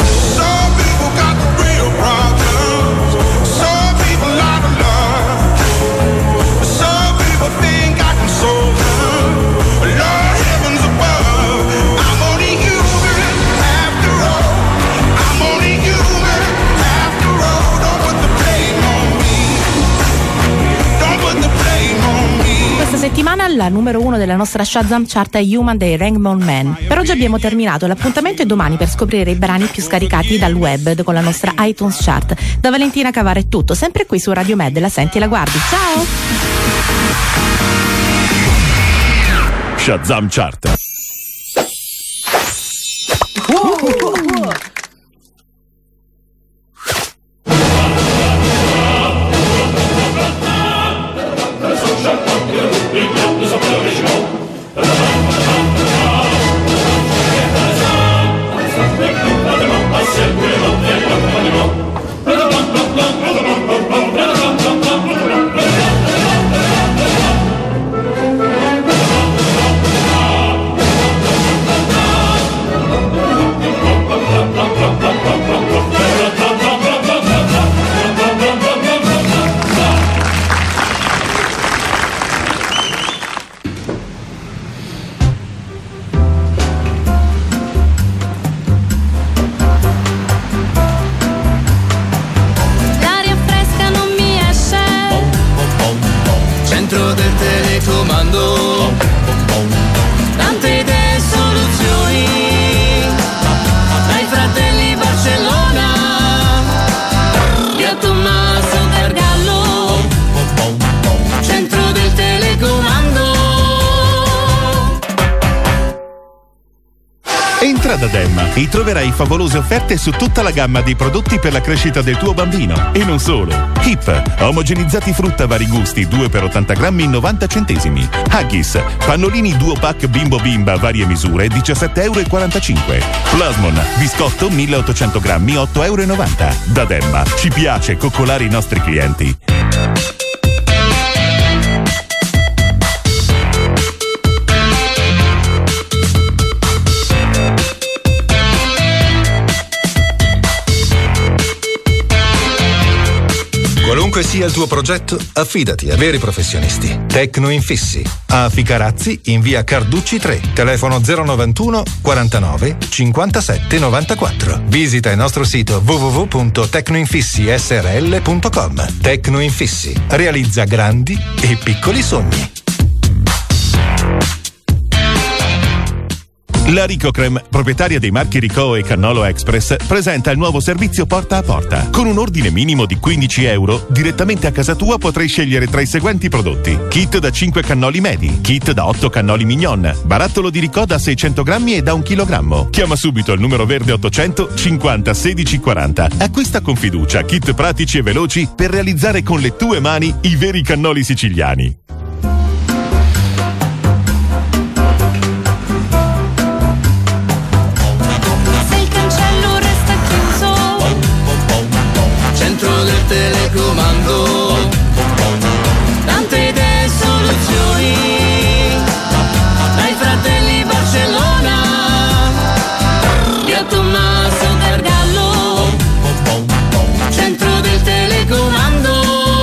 Settimana la numero 1 della nostra Shazam Chart è Human dei Ragman Man. Per oggi abbiamo terminato, l'appuntamento è domani per scoprire i brani più scaricati dal web con la nostra iTunes Chart. Da Valentina Cavara è tutto, sempre qui su Radio Med, la senti e la guardi. Ciao!
Shazam Chart.
Bum, bum, bum.
Entra da Demma e troverai favolose offerte su tutta la gamma di prodotti per la crescita del tuo bambino. E non solo. Hip, omogenizzati frutta vari gusti, 2 per 80 grammi, 90 centesimi. Huggies, pannolini duo pack Bimbo Bimba, varie misure, 17,45 €. Plasmon, biscotto 1800 grammi, 8,90 €. Da Demma, ci piace coccolare i nostri clienti.
Qualunque sia il tuo progetto, affidati a veri professionisti. Tecnoinfissi. A Ficarazzi, in via Carducci 3. Telefono 091 49 57 94. Visita il nostro sito www.tecnoinfissisrl.com. Tecnoinfissi. Realizza grandi e piccoli sogni.
La Ricocrem, proprietaria dei marchi Ricò e Cannolo Express, presenta il nuovo servizio porta a porta. Con un ordine minimo di 15 €, direttamente a casa tua potrai scegliere tra i seguenti prodotti: kit da 5 cannoli medi, kit da 8 cannoli mignon, barattolo di Ricò da 600 grammi e da 1 chilogrammo. Chiama subito il numero verde 800 50 16 40. Acquista con fiducia kit pratici e veloci per realizzare con le tue mani i veri cannoli siciliani.
Del telecomando, tante idee e soluzioni, dai fratelli Barcellona, via Tommaso Gargallo, centro del telecomando.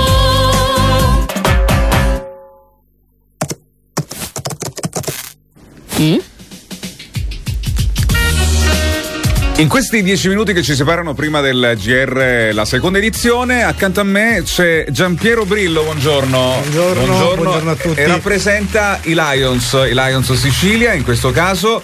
In questi 10 minuti che ci separano prima del GR, la seconda edizione, accanto a me c'è Giampiero Brillo, buongiorno.
Buongiorno a tutti.
E rappresenta i Lions Sicilia, in questo caso,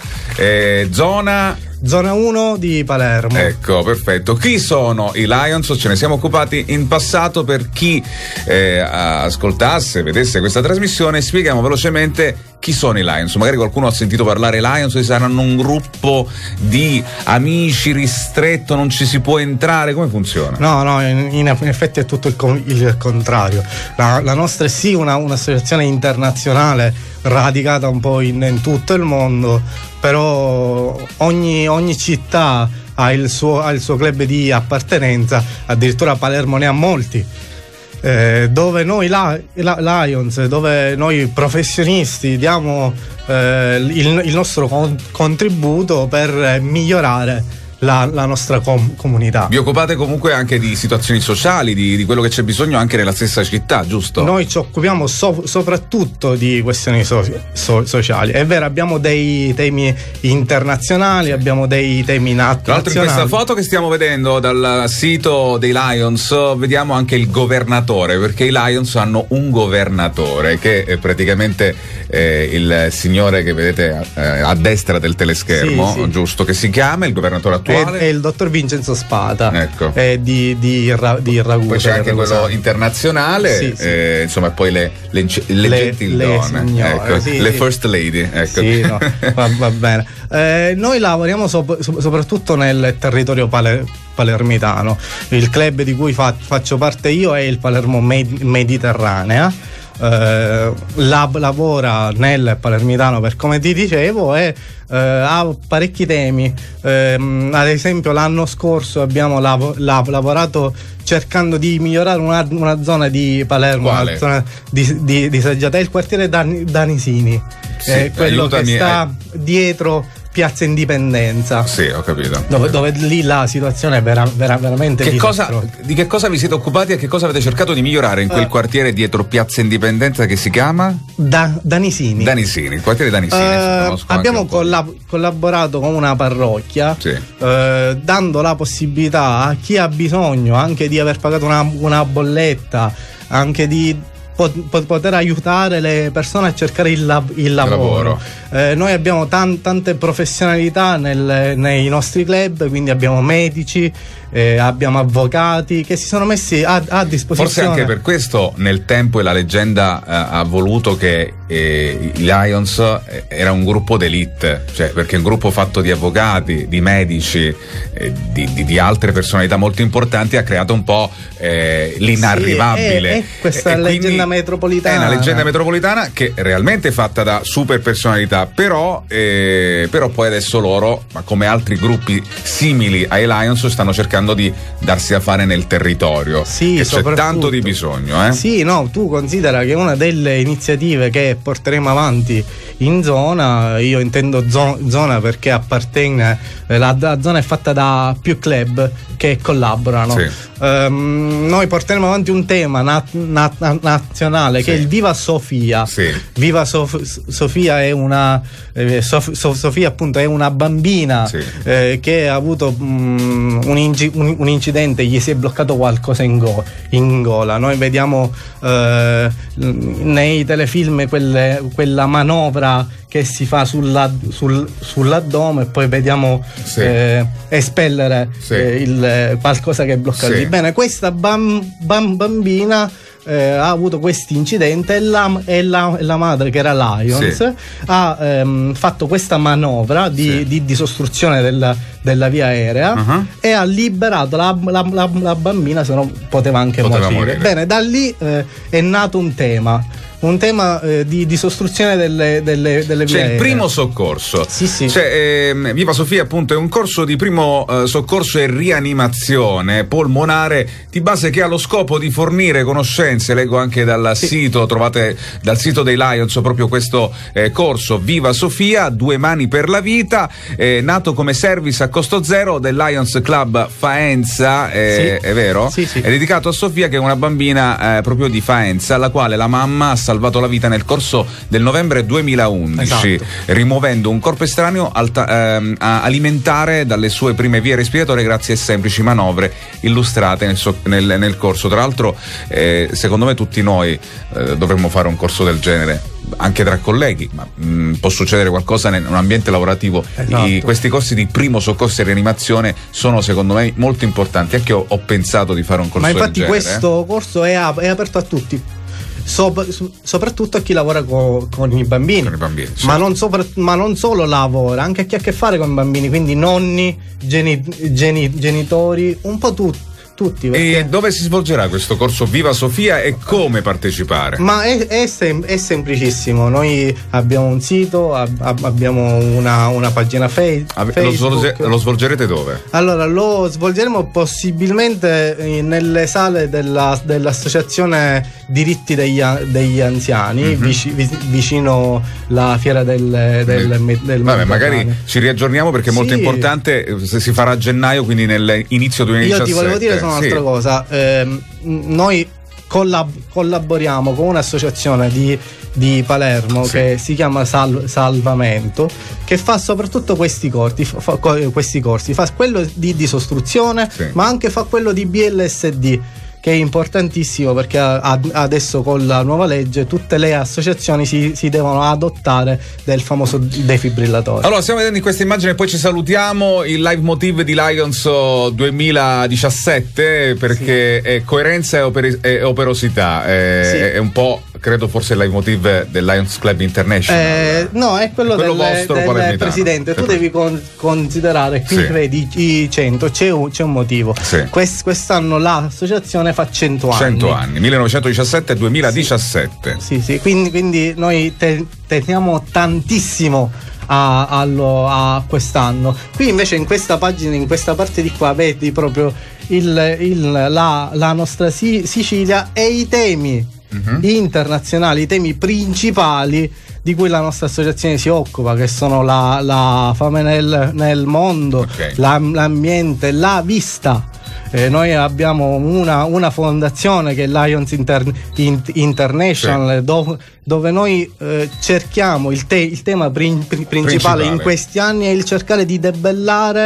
Zona 1 di Palermo.
Ecco, perfetto. Chi sono i Lions? Ce ne siamo occupati in passato. Per chi ascoltasse, vedesse questa trasmissione, spieghiamo velocemente chi sono i Lions. Magari qualcuno ha sentito parlare Lions, saranno un gruppo di amici ristretto, non ci si può entrare, come funziona?
No, in effetti è tutto il contrario. La nostra è sì un'associazione internazionale radicata un po' in tutto il mondo, però ogni città ha il suo club di appartenenza, addirittura Palermo ne ha molti, dove noi Lions, dove noi professionisti diamo il nostro contributo per migliorare la nostra comunità.
Vi occupate comunque anche di situazioni sociali, di quello che c'è bisogno anche nella stessa città, giusto?
Noi ci occupiamo soprattutto di questioni sociali. È vero, abbiamo dei temi internazionali, abbiamo dei temi nazionali.
Tra l'altro, in questa foto che stiamo vedendo dal sito dei Lions vediamo anche il governatore, perché i Lions hanno un governatore che è praticamente il signore che vedete a destra del teleschermo, sì. Giusto, che si chiama il governatore attuale.
È il dottor Vincenzo Spata,
ecco.
di Ragusa.
Poi c'è anche quello internazionale, sì. Insomma, poi le gentildone, ecco.
Sì,
le first lady, ecco.
Sì, no, va bene. Noi lavoriamo soprattutto nel territorio palermitano. Il club di cui faccio parte io è il Palermo Mediterranea. Lavora nel palermitano, per come ti dicevo, e ha parecchi temi. Ad esempio, l'anno scorso abbiamo lavorato cercando di migliorare una zona di Palermo.
Quale?
Una zona di Saggiatella, il quartiere Danisini,
sì,
quello che sta dietro Piazza Indipendenza.
Sì, ho capito.
Dove lì la situazione è veramente
di che cosa vi siete occupati e che cosa avete cercato di migliorare in quel quartiere dietro Piazza Indipendenza che si chiama?
Danisini.
Il quartiere Danisini.
Abbiamo collaborato con una parrocchia,
sì.
Dando la possibilità a chi ha bisogno anche di aver pagato una bolletta, anche di poter aiutare le persone a cercare il lavoro. Noi abbiamo tante professionalità nei nostri club, quindi abbiamo medici, abbiamo avvocati che si sono messi a disposizione.
Forse anche per questo nel tempo la leggenda ha voluto che i Lions era un gruppo d'élite, cioè perché un gruppo fatto di avvocati, di medici, di altre personalità molto importanti ha creato un po' l'inarrivabile.
È questa leggenda metropolitana.
È una leggenda metropolitana che è realmente fatta da super personalità, però poi adesso loro, ma come altri gruppi simili ai Lions, stanno cercando di darsi a fare nel territorio.
Sì,
c'è tanto di bisogno.
Sì, no, tu considera che una delle iniziative che porteremo avanti in zona, io intendo zona perché appartiene, la zona è fatta da più club che collaborano. Sì. Noi porteremo avanti un tema nazionale che è il Viva Sofia. Sì. Viva Sofia è una Sofia appunto è una bambina che ha avuto un incidente, gli si è bloccato qualcosa in gola. Noi vediamo nei telefilm quella manovra che si fa sull'addome e poi vediamo espellere qualcosa che è bloccato. Bene, questa bambina ha avuto questo incidente e la madre, che era Lions, ha fatto questa manovra di disostruzione della via aerea e ha liberato la bambina, se no poteva anche morire. Bene, da lì è nato un tema di disostruzione delle vie
C'è
aeree.
Il primo soccorso.
Sì.
Viva Sofia appunto è un corso di primo soccorso e rianimazione polmonare di base che ha lo scopo di fornire conoscenze. Leggo anche dal sito, trovate dal sito dei Lions proprio questo corso Viva Sofia, 2 mani per la vita, nato come service a costo zero del Lions Club Faenza, è vero? Sì. È dedicato a Sofia, che è una bambina proprio di Faenza, alla quale la mamma ha salvato la vita nel corso del novembre 2011, rimuovendo un corpo estraneo alimentare dalle sue prime vie respiratorie grazie a semplici manovre illustrate nel corso. Tra l'altro secondo me tutti noi dovremmo fare un corso del genere, anche tra colleghi, ma può succedere qualcosa in un ambiente lavorativo. Questi corsi di primo soccorso e rianimazione sono secondo me molto importanti. Anche io ho pensato di fare un corso del genere.
Ma infatti questo corso è aperto a tutti, soprattutto a chi lavora con i bambini, ma non solo lavora, anche a chi ha a che fare con i bambini, quindi nonni, genitori, un po' tutti.
E dove si svolgerà questo corso Viva Sofia e come partecipare?
Ma è semplicissimo. Noi abbiamo un sito, abbiamo una pagina Facebook.
Lo svolgerete dove?
Allora, lo svolgeremo possibilmente nelle sale dell'associazione Diritti degli Anziani, vicino la fiera del
Vabbè, magari ci riaggiorniamo, perché è molto importante. Se si farà a gennaio, quindi nell'inizio 2017.
Io ti volevo dire un'altra cosa. Noi collaboriamo con un'associazione di Palermo che si chiama Salvamento, che fa soprattutto questi corsi, fa quello di disostruzione, ma anche fa quello di BLSD, che è importantissimo, perché adesso con la nuova legge tutte le associazioni si devono adottare del famoso defibrillatore.
Allora, stiamo vedendo in questa immagine e poi ci salutiamo il live motive di Lions 2017, perché è coerenza e operosità, è un po', credo, forse il live motive del Lions Club International.
No, è quello del presidente. Tu devi considerare, qui vedi i 100, c'è un motivo. Quest'anno l'associazione fa 100 anni.
1917-2017.
Sì. Quindi noi teniamo tantissimo a quest'anno. Qui invece in questa pagina, in questa parte di qua, vedi proprio la nostra Sicilia e i temi internazionali, i temi principali di cui la nostra associazione si occupa, che sono la fame nel mondo, l'ambiente, la vista. Noi abbiamo una fondazione che è Lions International, dove noi cerchiamo il tema principale in questi anni è il cercare di debellare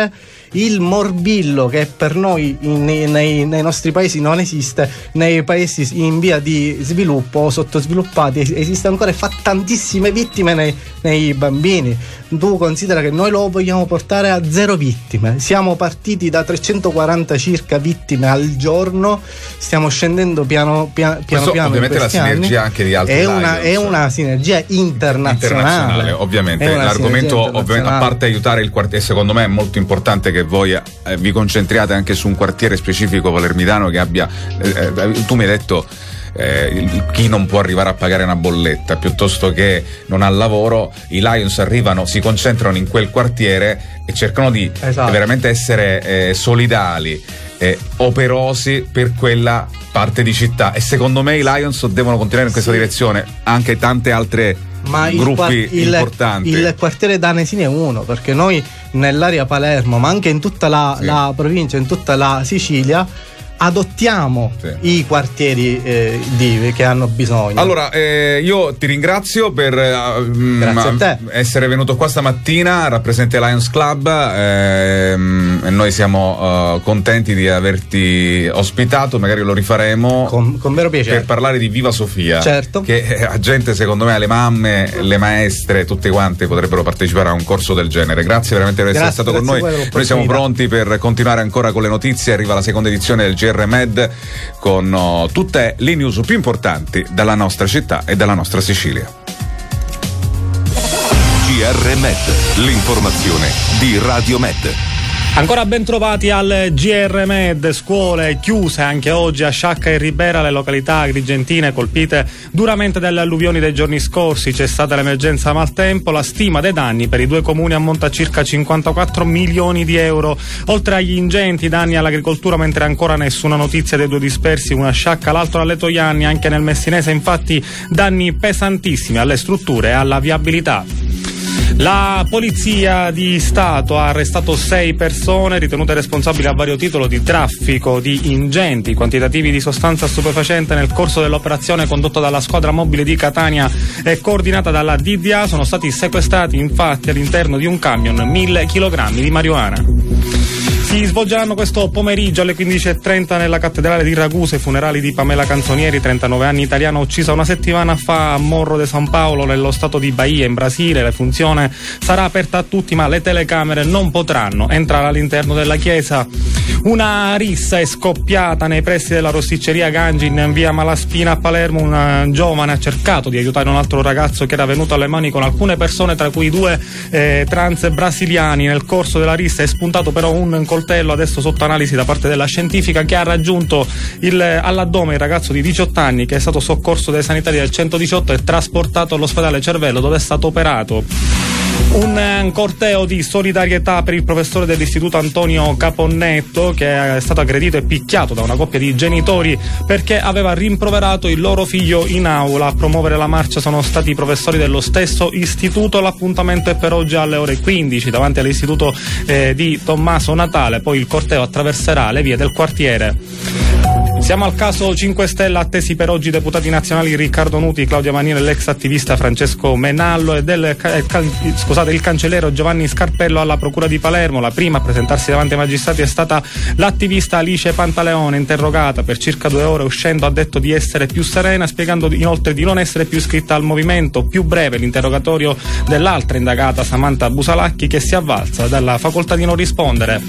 il morbillo che per noi nei nostri paesi non esiste, nei paesi in via di sviluppo o sottosviluppati esiste ancora e fa tantissime vittime nei bambini. Tu considera che noi lo vogliamo portare a 0 vittime, siamo partiti da 340 circa vittime al giorno, stiamo scendendo piano piano
ovviamente la sinergia anche di altri
è una sinergia internazionale
ovviamente. L'argomento ovviamente, a parte aiutare il quartiere, secondo me è molto importante che voi vi concentriate anche su un quartiere specifico palermitano che abbia tu mi hai detto chi non può arrivare a pagare una bolletta piuttosto che non ha lavoro, i Lions arrivano, si concentrano in quel quartiere e cercano di veramente essere solidali, operosi per quella parte di città, e secondo me i Lions devono continuare in questa direzione, anche tante altre gruppi importanti.
Il quartiere Danesini è uno, perché noi nell'area Palermo, ma anche in tutta la provincia, in tutta la Sicilia, adottiamo i quartieri che hanno bisogno.
Allora io ti ringrazio per essere venuto qua stamattina, rappresenti Lions Club, e noi siamo contenti di averti ospitato, magari lo rifaremo
con vero piacere
per parlare di Viva Sofia,
certo,
che a gente, secondo me, le mamme, le maestre, tutte quante potrebbero partecipare a un corso del genere. Grazie veramente per essere stato con noi. Noi siamo pronti per continuare ancora con le notizie. Arriva la seconda edizione del GR Med con tutte le news più importanti dalla nostra città e dalla nostra Sicilia.
GR Med, l'informazione di Radio Med.
Ancora ben trovati al GR Med. Scuole chiuse anche oggi a Sciacca e Ribera, le località agrigentine colpite duramente dalle alluvioni dei giorni scorsi. C'è stata l'emergenza maltempo, la stima dei danni per i 2 comuni ammonta a circa 54 milioni di euro. Oltre agli ingenti danni all'agricoltura, mentre ancora nessuna notizia dei 2 dispersi, uno a Sciacca, l'altro a Letojanni, anche nel Messinese infatti danni pesantissimi alle strutture e alla viabilità. La Polizia di Stato ha arrestato 6 persone ritenute responsabili a vario titolo di traffico di ingenti quantitativi di sostanza stupefacente nel corso dell'operazione condotta dalla squadra mobile di Catania e coordinata dalla DDA. Sono stati sequestrati infatti all'interno di un camion 1000 kg di marijuana. Si svolgeranno questo pomeriggio alle 15:30 nella cattedrale di Ragusa i funerali di Pamela Canzonieri, 39 anni, italiana uccisa una settimana fa a Morro de San Paolo nello stato di Bahia in Brasile. La funzione sarà aperta a tutti, ma le telecamere non potranno entrare all'interno della chiesa. Una rissa è scoppiata nei pressi della rosticceria Gangi in via Malaspina a Palermo. Un giovane ha cercato di aiutare un altro ragazzo che era venuto alle mani con alcune persone, tra cui 2 trans brasiliani. Nel corso della rissa è spuntato però un coltello, adesso sotto analisi da parte della scientifica, che ha raggiunto all'addome il ragazzo di 18 anni che è stato soccorso dai sanitari del 118 e trasportato all'ospedale Cervello, dove è stato operato. Un corteo di solidarietà per il professore dell'istituto Antonio Caponnetto, che è stato aggredito e picchiato da una coppia di genitori perché aveva rimproverato il loro figlio in aula. A promuovere la marcia sono stati i professori dello stesso istituto. L'appuntamento è per oggi alle ore 15 davanti all'istituto di Tommaso Natale, poi il corteo attraverserà le vie del quartiere. Siamo al caso 5 Stelle, attesi per oggi i deputati nazionali Riccardo Nuti, Claudia Manini e l'ex attivista Francesco Menallo e il cancelliere Giovanni Scarpello alla Procura di Palermo. La prima a presentarsi davanti ai magistrati è stata l'attivista Alice Pantaleone, interrogata per circa 2 ore. Uscendo ha detto di essere più serena, spiegando inoltre di non essere più iscritta al movimento. Più breve l'interrogatorio dell'altra indagata Samantha Busalacchi, che si è avvalsa dalla facoltà di non rispondere.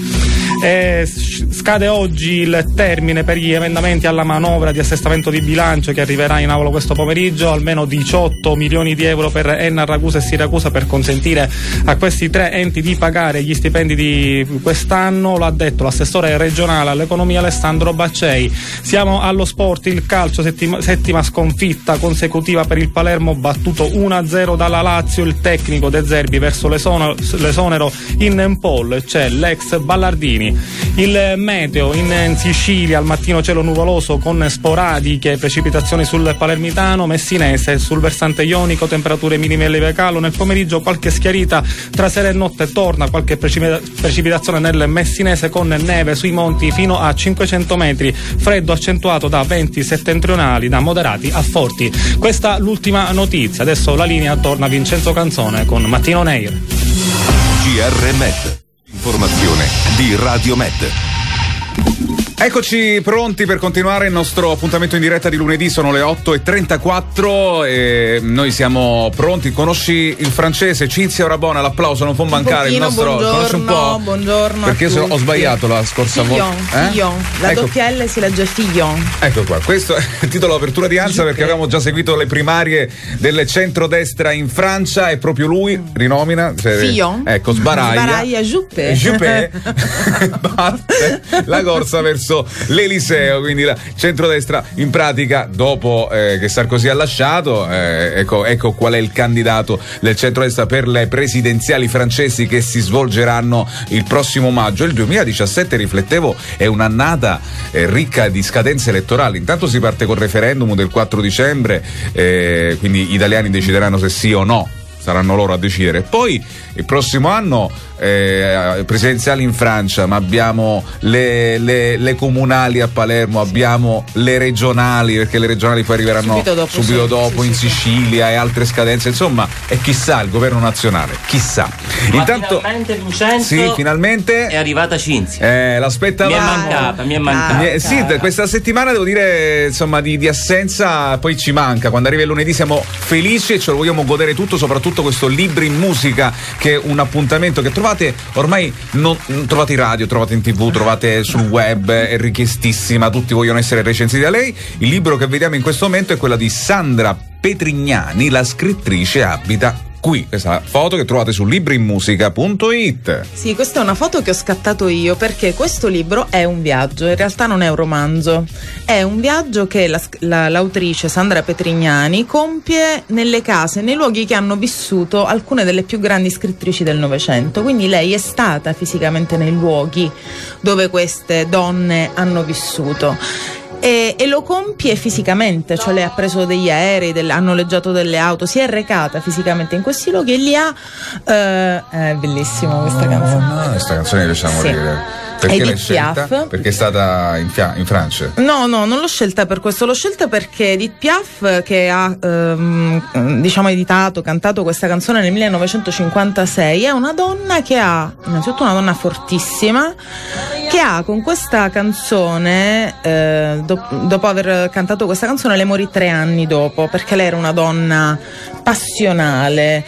Scade oggi il termine per gli emendamenti alla manovra di assestamento di bilancio che arriverà in aula questo pomeriggio. Almeno 18 milioni di euro per Enna, Ragusa e Siracusa per consentire a questi 3 enti di pagare gli stipendi di quest'anno, lo ha detto l'assessore regionale all'economia Alessandro Baccei. Siamo allo sport, il calcio, settima sconfitta consecutiva per il Palermo, battuto 1-0 dalla Lazio. Il tecnico De Zerbi verso l'esonero in pole c'è l'ex Ballardini. Il meteo in Sicilia: al mattino cielo nuvoloso con sporadiche precipitazioni sul palermitano, messinese, sul versante ionico temperature minime a lieve calo. Nel pomeriggio qualche schiarita, tra sera e notte torna qualche precipitazione nel messinese con neve sui monti fino a 500 metri, freddo accentuato da venti settentrionali da moderati a forti. Questa l'ultima notizia, adesso la linea torna a Vincenzo Canzone con Mattino Neir.
GR Med. L'informazione di Radio Med.
Eccoci pronti per continuare il nostro appuntamento in diretta di lunedì, sono le 8:34 e noi siamo pronti. Conosci il francese? Cinzia Orabona, l'applauso non può mancare. Il nostro conosci un po'?
Buongiorno.
Perché ho sbagliato la scorsa volta.
Fillon. La doppia L si legge Fillon.
Ecco qua, questo è il titolo d'apertura di Anza, perché avevamo già seguito le primarie del centrodestra in Francia e proprio lui rinomina
Fillon.
Ecco, sbaraglia
Juppé
parte la corsa verso l'Eliseo, quindi la centrodestra in pratica dopo che Sarkozy ha lasciato, ecco qual è il candidato del centrodestra per le presidenziali francesi che si svolgeranno il prossimo maggio. Il 2017, riflettevo, è un'annata ricca di scadenze elettorali. Intanto si parte col referendum del 4 dicembre, quindi gli italiani decideranno se sì o no, saranno loro a decidere. Poi il prossimo anno presidenziali in Francia, ma abbiamo le comunali a Palermo, abbiamo le regionali, perché le regionali poi arriveranno subito dopo in Sicilia e altre scadenze, insomma, e chissà il governo nazionale, chissà.
Ma
intanto
finalmente, Vincenzo,
sì, finalmente
è arrivata Cinzia.
L'aspettavamo.
Mi è mancata.
Sì, questa settimana devo dire, insomma, di assenza poi ci manca. Quando arriva il lunedì siamo felici e ce lo vogliamo godere tutto, soprattutto questo Libri in Musica, che è un appuntamento che trovate ormai, non trovate in radio, trovate in TV, trovate sul web, è richiestissima, tutti vogliono essere recensiti da lei. Il libro che vediamo in questo momento è quello di Sandra Petrignani, la scrittrice abita qui. Questa è la foto che trovate su librinmusica.it.
Sì, questa è una foto che ho scattato io, perché questo libro è un viaggio, in realtà non è un romanzo, è un viaggio che l'autrice Sandra Petrignani compie nelle case, nei luoghi che hanno vissuto alcune delle più grandi scrittrici del Novecento. Quindi lei è stata fisicamente nei luoghi dove queste donne hanno vissuto. E lo compie fisicamente, cioè lei ha preso degli aerei, ha noleggiato delle auto, si è recata fisicamente in questi luoghi e li ha è bellissima questa canzone.
Questa canzone diciamo dire. Perché l'hai scelta? Perché è stata in Francia?
No, non l'ho scelta per questo, l'ho scelta perché Edith Piaf, che ha cantato questa canzone nel 1956, è una donna che ha, innanzitutto una donna fortissima, che ha con questa canzone, dopo aver cantato questa canzone, le morì 3 anni dopo, perché lei era una donna passionale,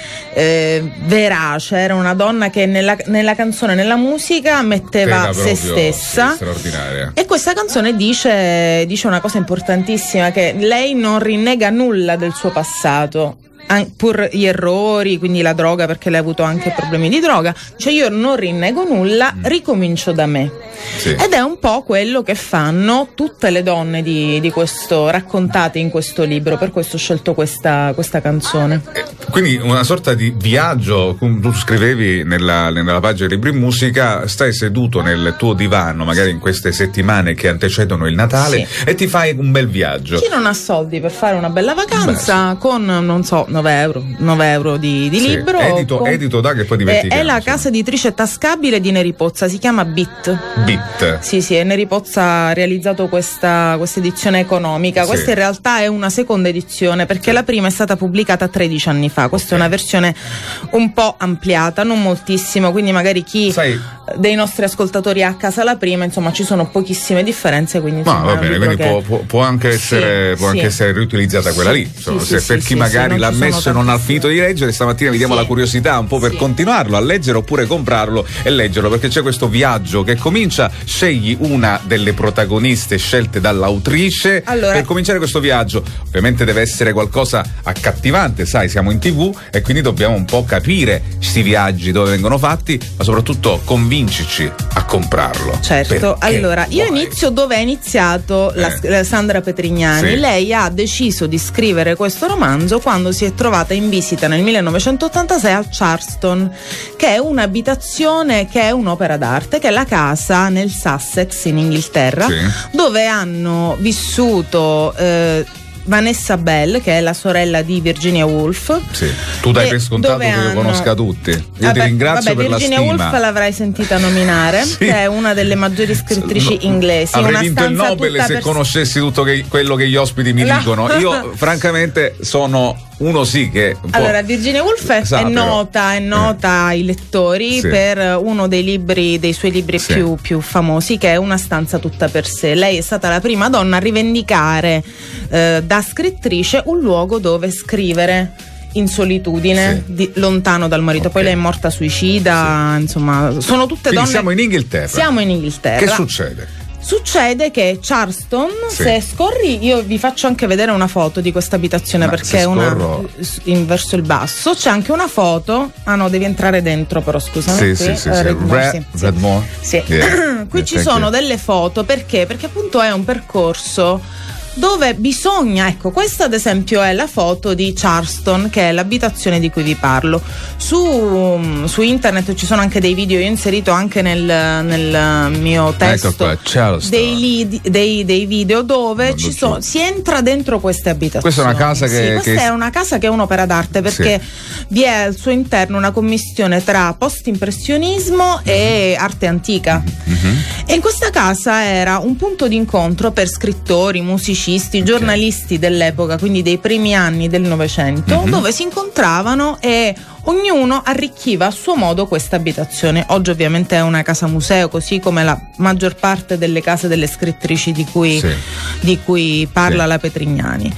verace, era una donna che nella canzone, nella musica metteva se stessa,
straordinaria.
E questa canzone dice una cosa importantissima, che lei non rinnega nulla del suo passato, pur gli errori, quindi la droga, perché lei ha avuto anche problemi di droga, cioè io non rinnego nulla, ricomincio da me. Sì. Ed è un po' quello che fanno tutte le donne di questo, raccontate in questo libro, per questo ho scelto questa canzone.
Quindi una sorta di viaggio, come tu scrivevi nella pagina Libri in Musica, stai seduto nel tuo divano, magari in queste settimane che antecedono il Natale, sì, e ti fai un bel viaggio.
Chi non ha soldi per fare una bella vacanza, con, non so, 9 euro di sì, libro.
Edito da che poi diventi.
È la casa editrice tascabile di Neri Pozza, si chiama Bit. Sì, Neri Pozza ha realizzato questa edizione economica. Sì. Questa in realtà è una seconda edizione, perché la prima è stata pubblicata 13 anni fa. Questa è una versione un po' ampliata, non moltissimo, quindi magari chi dei nostri ascoltatori ha a casa la prima, insomma ci sono pochissime differenze, quindi insomma,
va bene, quindi può anche essere anche essere riutilizzata quella lì, insomma, per chi magari l'ha messo e non ha finito di leggere, stamattina vi diamo la curiosità un po' per continuarlo a leggere, oppure comprarlo e leggerlo, perché c'è questo viaggio che comincia. Scegli una delle protagoniste scelte dall'autrice per cominciare questo viaggio. Ovviamente deve essere qualcosa accattivante, sai, siamo in TV e quindi dobbiamo un po' capire questi viaggi, dove vengono fatti, ma soprattutto convincerci a comprarlo.
Certo, allora io inizio dove ha iniziato la Sandra Petrignani. Sì. Lei ha deciso di scrivere questo romanzo quando si è trovata in visita nel 1986 al Charleston, che è un'abitazione, che è un'opera d'arte, che è la casa nel Sussex in Inghilterra, dove hanno vissuto Vanessa Bell, che è la sorella di Virginia Woolf.
Sì. Tu dai per scontato che io conosca tutti. Io ti ringrazio per
Virginia
la stima.
Woolf l'avrai sentita nominare, che è una delle maggiori scrittrici inglesi.
Avrei vinto il Nobel se conoscessi tutto quello che gli ospiti mi dicono. Io francamente sono uno sì che
allora Virginia Woolf è nota ai lettori per uno dei suoi libri più famosi, che è Una stanza tutta per sé. Lei è stata la prima donna a rivendicare da scrittrice un luogo dove scrivere in solitudine, lontano dal marito. Poi lei è morta suicida, insomma, sono tutte donne.
Siamo in Inghilterra. Che succede?
Succede che Charleston, se scorri, io vi faccio anche vedere una foto di questa abitazione, perché è verso il basso c'è anche una foto. Ah no, devi entrare dentro, però scusami.
Redmore.
Qui ci sono delle foto, perché appunto è un percorso dove bisogna, ecco, questa ad esempio è la foto di Charleston, che è l'abitazione di cui vi parlo. Su internet ci sono anche dei video, io ho inserito anche nel mio testo dei video dove si entra dentro queste abitazioni.
Questa è una casa
è una casa che è un'opera d'arte, perché vi è al suo interno una commistione tra post-impressionismo e arte antica. E in questa casa era un punto d'incontro per scrittori, musicisti, giornalisti dell'epoca, quindi dei primi anni del Novecento, dove si incontravano e ognuno arricchiva a suo modo questa abitazione. Oggi ovviamente è una casa museo, così come la maggior parte delle case delle scrittrici di cui parla la Petrignani.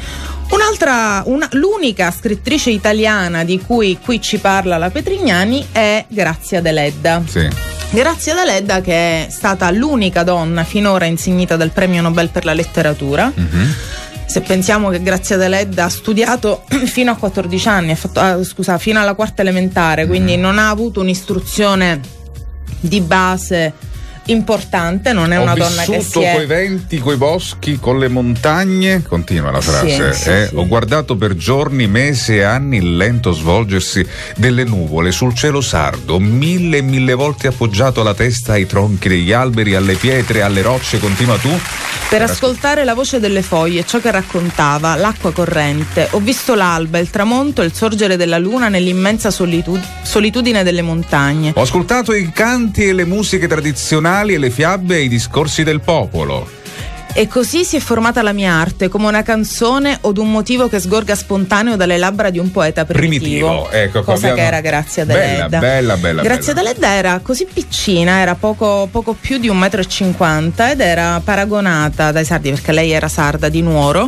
L'unica scrittrice italiana di cui qui ci parla la Petrignani è Grazia Deledda. Grazia Deledda, che è stata l'unica donna finora insignita del premio Nobel per la letteratura. Se pensiamo che Grazia Deledda ha studiato fino a 14 anni, fino alla quarta elementare, quindi non ha avuto un'istruzione di base importante, non è una donna che si è
coi venti, coi boschi, con le montagne, continua la frase, ho guardato per giorni, mesi e anni il lento svolgersi delle nuvole sul cielo sardo, mille e mille volte appoggiato la testa ai tronchi degli alberi, alle pietre, alle rocce, continua tu,
per ascoltare la voce delle foglie, ciò che raccontava, l'acqua corrente. Ho visto l'alba, il tramonto e il sorgere della luna nell'immensa solitudine delle montagne.
Ho ascoltato i canti e le musiche tradizionali e le fiabe e i discorsi del popolo.
E così si è formata la mia arte, come una canzone o un motivo che sgorga spontaneo dalle labbra di un poeta primitivo.
Ecco,
cosa che era Grazia Deledda.
Bella.
Grazia Deledda era così piccina, era poco più di 1,50 m ed era paragonata dai sardi, perché lei era sarda di Nuoro,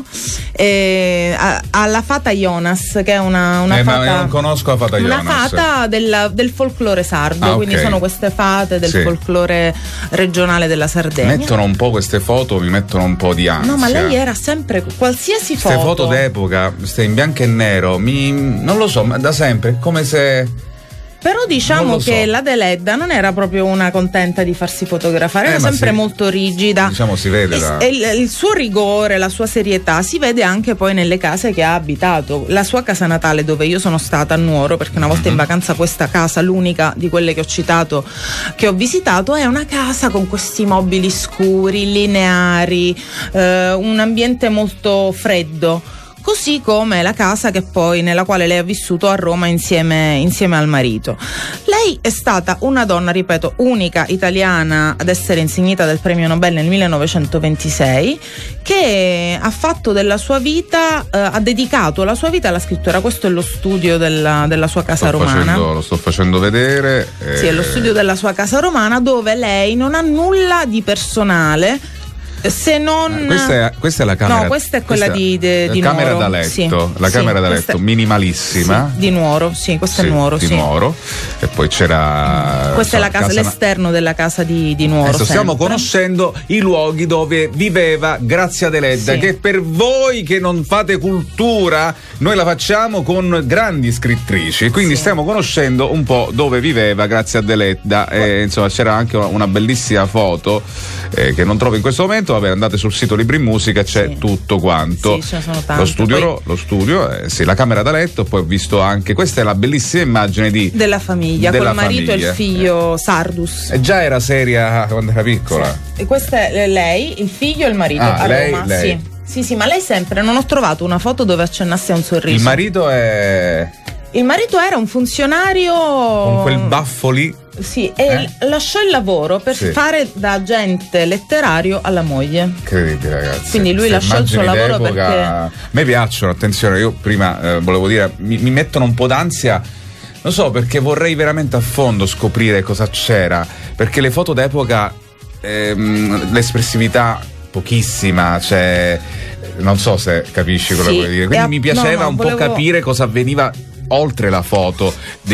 alla fata Jonas, che è una fata.
Ma non conosco la fata Jonas.
Una fata del folklore sardo, quindi sono queste fate del folklore regionale della Sardegna.
Mettono un po' queste foto, mi mettono un po' di ansia.
No, ma lei era sempre qualsiasi foto.
Queste foto d'epoca, in bianco e nero, non lo so, ma da sempre, come se.
Però diciamo che la Deledda non era proprio una contenta di farsi fotografare, era sempre molto rigida.
Diciamo, si vede.
Il suo rigore, la sua serietà si vede anche poi nelle case che ha abitato. La sua casa natale, dove io sono stata a Nuoro, perché una volta in vacanza questa casa, l'unica di quelle che ho citato, che ho visitato, è una casa con questi mobili scuri, lineari, un ambiente molto freddo. Così come la casa nella quale lei ha vissuto a Roma insieme al marito. Lei è stata una donna, ripeto, unica italiana ad essere insignita del premio Nobel nel 1926, che ha fatto della sua vita, ha dedicato la sua vita alla scrittura. Questo è lo studio della sua casa romana.
Lo sto facendo vedere.
Sì, è lo studio della sua casa romana, dove lei non ha nulla di personale. Se non
questa è la camera.
No, questa è quella di
camera
Nuoro.
Da letto, la camera da letto minimalissima.
Di Nuoro, questa è Nuoro.
Di Nuoro. E poi c'era.
Questa è la casa, l'esterno della casa di Nuoro.
Adesso stiamo conoscendo i luoghi dove viveva Grazia Deledda, che per voi che non fate cultura, noi la facciamo con grandi scrittrici. Quindi stiamo conoscendo un po' dove viveva Grazia Deledda. Insomma, c'era anche una bellissima foto che non trovo in questo momento. Vabbè, andate sul sito Libri in Musica, c'è tutto quanto.
Sì, ce ne sono tante.
Lo studio, la camera da letto. Poi ho visto anche, questa è la bellissima immagine della famiglia,
col marito e il figlio Sardus.
E già era seria quando era piccola.
E questa è lei, il figlio e il marito a Roma.
Lei.
Sì, ma lei sempre, non ho trovato una foto dove accennasse a un sorriso.
Il marito era
un funzionario
con quel baffo lì.
Sì, e lasciò il lavoro per fare da agente letterario alla moglie.
Incredibile, ragazzi.
Quindi lui lasciò il suo lavoro perché...
A me piacciono, attenzione, io prima volevo dire, mi mettono un po' d'ansia, non so, perché vorrei veramente a fondo scoprire cosa c'era, perché le foto d'epoca, l'espressività pochissima, cioè non so se capisci quello che voglio dire, quindi mi piaceva un po' capire cosa avveniva oltre la foto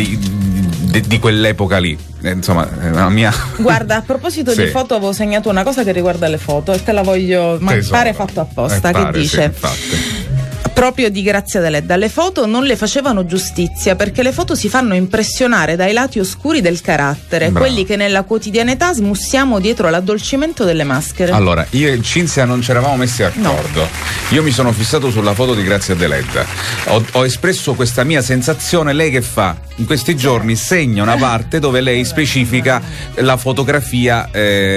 di quell'epoca lì. Insomma, la mia...
Guarda, a proposito di foto, avevo segnato una cosa che riguarda le foto e te la voglio, ma pare fatto apposta, che dice... Proprio di Grazia Deledda, le foto non le facevano giustizia perché le foto si fanno impressionare dai lati oscuri del carattere, quelli che nella quotidianità smussiamo dietro l'addolcimento delle maschere.
Allora, io e Cinzia non ci eravamo messi d'accordo. No. Io mi sono fissato sulla foto di Grazia Deledda, ho espresso questa mia sensazione. Lei che fa? In questi giorni segna una parte dove lei specifica la fotografia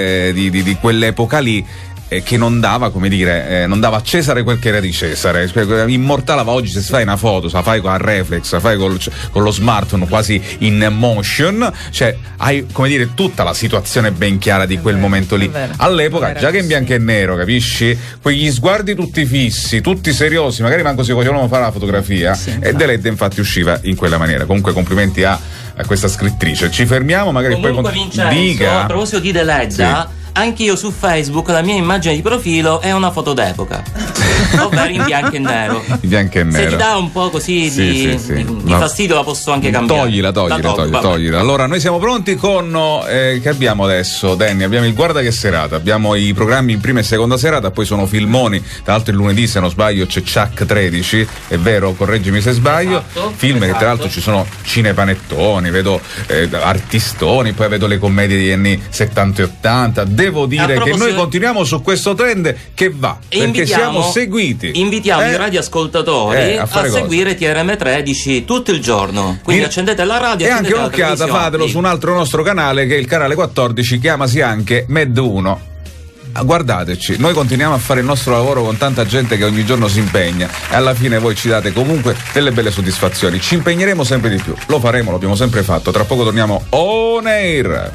di quell'epoca lì, che non dava, come dire, non dava a Cesare quel che era di Cesare, immortalava. Oggi se fai una foto, la fai con la reflex, la fai con lo smartphone quasi in motion, cioè hai, come dire, tutta la situazione ben chiara di quel momento lì. All'epoca, già che in bianco e nero, capisci? Quegli sguardi tutti fissi, tutti seriosi, magari manco si volevano fare la fotografia, e Deledda infatti usciva in quella maniera. Comunque complimenti a questa scrittrice. Ci fermiamo, magari
comunque
poi
Vincenzo,
dica.
A proposito di Deledda, anche io su Facebook la mia immagine di profilo è una foto d'epoca, ovvero in bianco e nero.
In bianco e nero.
Se ti dà un po' così di fastidio, la posso anche cambiare.
Toglila. Allora, noi siamo pronti con che abbiamo adesso, Danny? Abbiamo il Guarda che serata, abbiamo i programmi in prima e seconda serata, poi sono filmoni. Tra l'altro il lunedì, se non sbaglio, c'è Chuck 13, è vero, correggimi se sbaglio. Film che tra l'altro ci sono cinepanettoni, vedo artistoni, poi vedo le commedie degli anni 70 e 80. Devo dire che noi continuiamo su questo trend che va, perché siamo seguiti.
Invitiamo i radioascoltatori a seguire TRM13 tutto il giorno. Quindi accendete la radio
e anche un'occhiata fatelo su un altro nostro canale, che è il canale 14, chiamasi anche Med 1. Guardateci, noi continuiamo a fare il nostro lavoro con tanta gente che ogni giorno si impegna e alla fine voi ci date comunque delle belle soddisfazioni. Ci impegneremo sempre di più, lo faremo, lo abbiamo sempre fatto. Tra poco torniamo on air.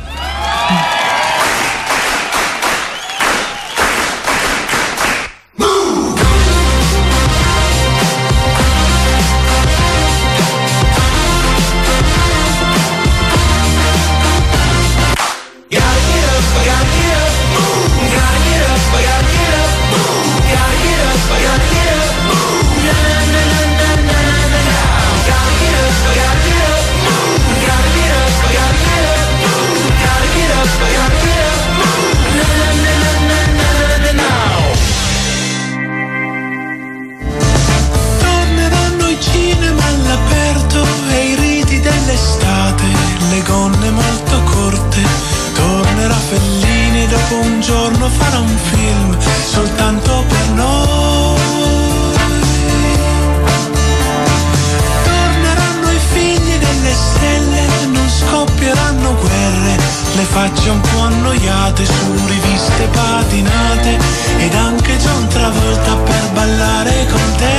Facce un po' annoiate su riviste patinate ed anche John Travolta per ballare con te.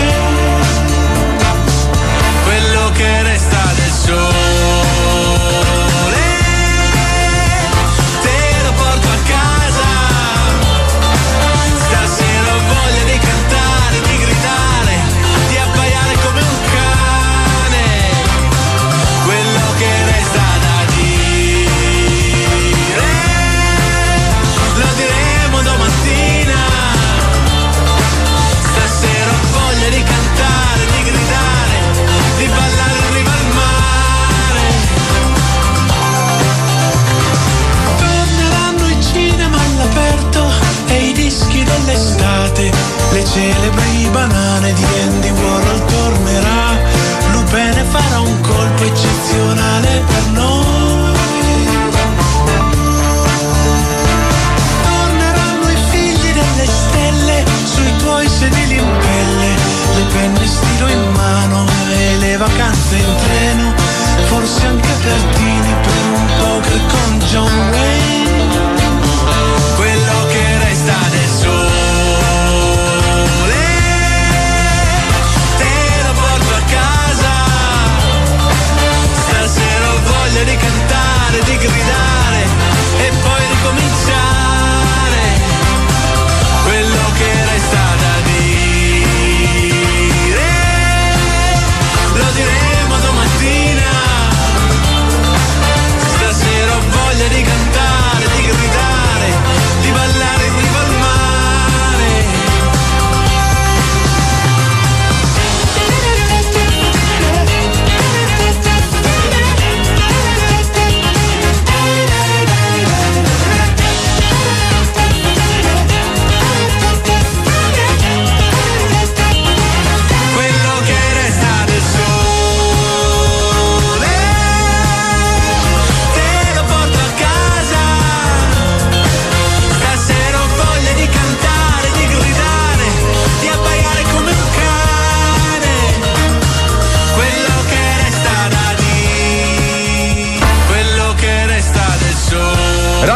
Quello che resta del sole te lo porto a casa. Stasera ho voglia di cantare, di gridare, di abbaiare come un cane. Quello che resta da domattina. Stasera ho voglia di cantare, di gridare, di ballare in riva al mare. Torneranno i cinema all'aperto e i dischi dell'estate, le celebri banane di Andy Warhol tornerà. Lupene farà un colpo eccezionale per noi. Sui tuoi sedili in pelle, le penne stilo in mano e le vacanze in treno, forse anche Pertini per un poker con John Wayne. Quello che resta del sole te lo porto a casa. Stasera ho voglia di cantare, di gridare,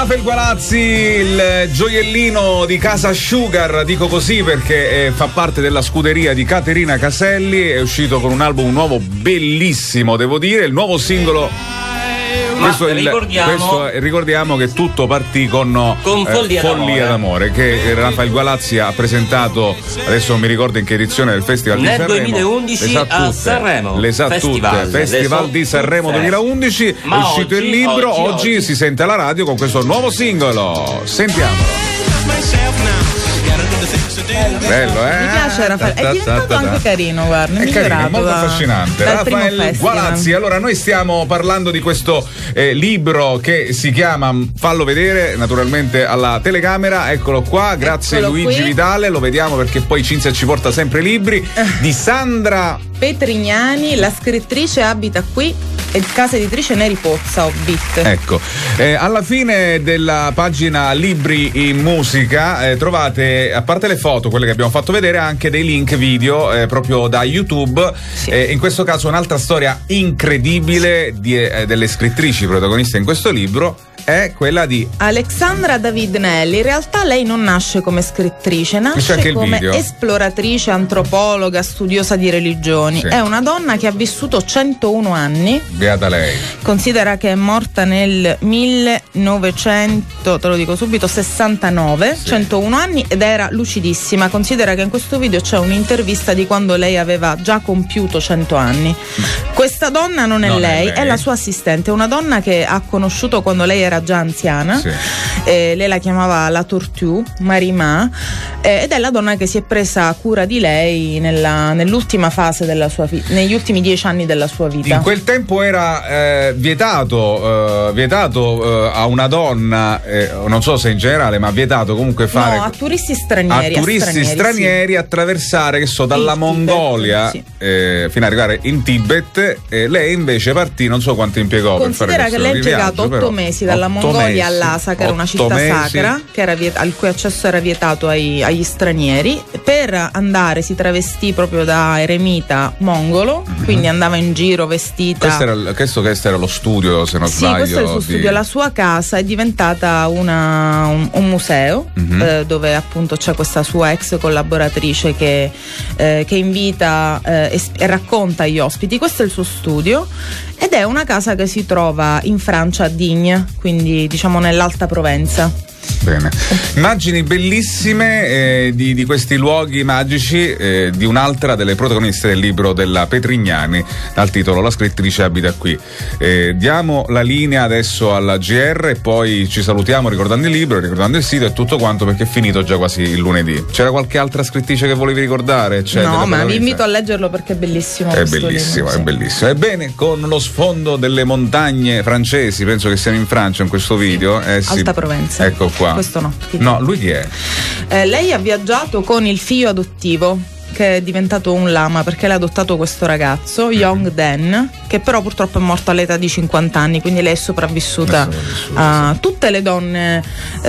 Rafael Gualazzi, il gioiellino di Casa Sugar, dico così perché fa parte della scuderia di Caterina Caselli, è uscito con un album nuovo bellissimo, devo dire, il nuovo singolo. Ricordiamo che tutto partì con Follia d'amore, che Rafael Gualazzi ha presentato, adesso non mi ricordo in che edizione del Festival
nel
di Sanremo.
Nel 2011 a Sanremo.
Festival di Sanremo 2011, è uscito il libro, oggi si sente alla radio con questo nuovo singolo. Sentiamolo. Bello,
mi piace Raffaele, è diventato anche carino, guarda,
è carino, molto affascinante. Rafael Gualazzi. Allora, noi stiamo parlando di questo libro che si chiama, fallo vedere naturalmente alla telecamera, eccolo qua, grazie Luigi Vitale, lo vediamo perché poi Cinzia ci porta sempre libri, di Sandra
Petrignani, la scrittrice abita qui, e casa editrice Neri Pozza, Hobbit.
Ecco, alla fine della pagina Libri in Musica trovate, a parte le foto, quelle che abbiamo fatto vedere, anche dei link video proprio da YouTube. In questo caso un'altra storia incredibile delle scrittrici protagoniste in questo libro è quella di
Alexandra David-Nelli. In realtà lei non nasce come scrittrice, nasce come esploratrice, antropologa, studiosa di religioni. È una donna che ha vissuto 101 anni.
Beata lei.
Considera che è morta nel 1900, te lo dico subito, 69, 101 anni, ed era lucidissima. Considera che in questo video c'è un'intervista di quando lei aveva già compiuto 100 anni. Questa donna non è lei, è la sua assistente, una donna che ha conosciuto quando lei era già anziana, lei la chiamava la Tortue, Marima, ed è la donna che si è presa cura di lei nell'ultima fase della sua vita, negli ultimi 10 anni della sua vita.
In quel tempo era vietato a una donna, non so se in generale, ma vietato comunque fare
a turisti stranieri
attraversare, che so, dalla Mongolia fino ad arrivare in Tibet. Lei invece partì, non so quanto impiegò per fare questo.
Considera che lei ha impiegato 8 mesi dalla Mongolia a Lhasa, che era una città sacra, che era al cui accesso era vietato agli stranieri. Per andare si travestì proprio da eremita mongolo, quindi andava in giro vestita.
Questo era lo studio, se non sbaglio.
Questo è il suo studio. La sua casa è diventata un museo, dove appunto c'è questa sua ex collaboratrice che invita e racconta agli ospiti. Questo è il suo studio, ed è una casa che si trova in Francia, a Digne, quindi diciamo nell'Alta Provenza.
Bene. Immagini bellissime di questi luoghi magici, di un'altra delle protagoniste del libro della Petrignani, dal titolo La scrittrice abita qui. Diamo la linea adesso alla GR e poi ci salutiamo ricordando il libro, ricordando il sito e tutto quanto, perché è finito già quasi il lunedì. C'era qualche altra scrittrice che volevi ricordare?
No, ma vi invito a leggerlo perché è bellissimo.
È bellissimo, libro, è bellissimo. Ebbene, con lo sfondo delle montagne francesi, penso che siamo in Francia in questo video.
Alta Provenza.
Ecco qua.
Questo no.
No, lui chi è?
Lei ha viaggiato con il figlio adottivo, che è diventato un lama perché l'ha adottato questo ragazzo, Yong Den, che però purtroppo è morto all'età di 50 anni, quindi lei è sopravvissuta. Tutte le donne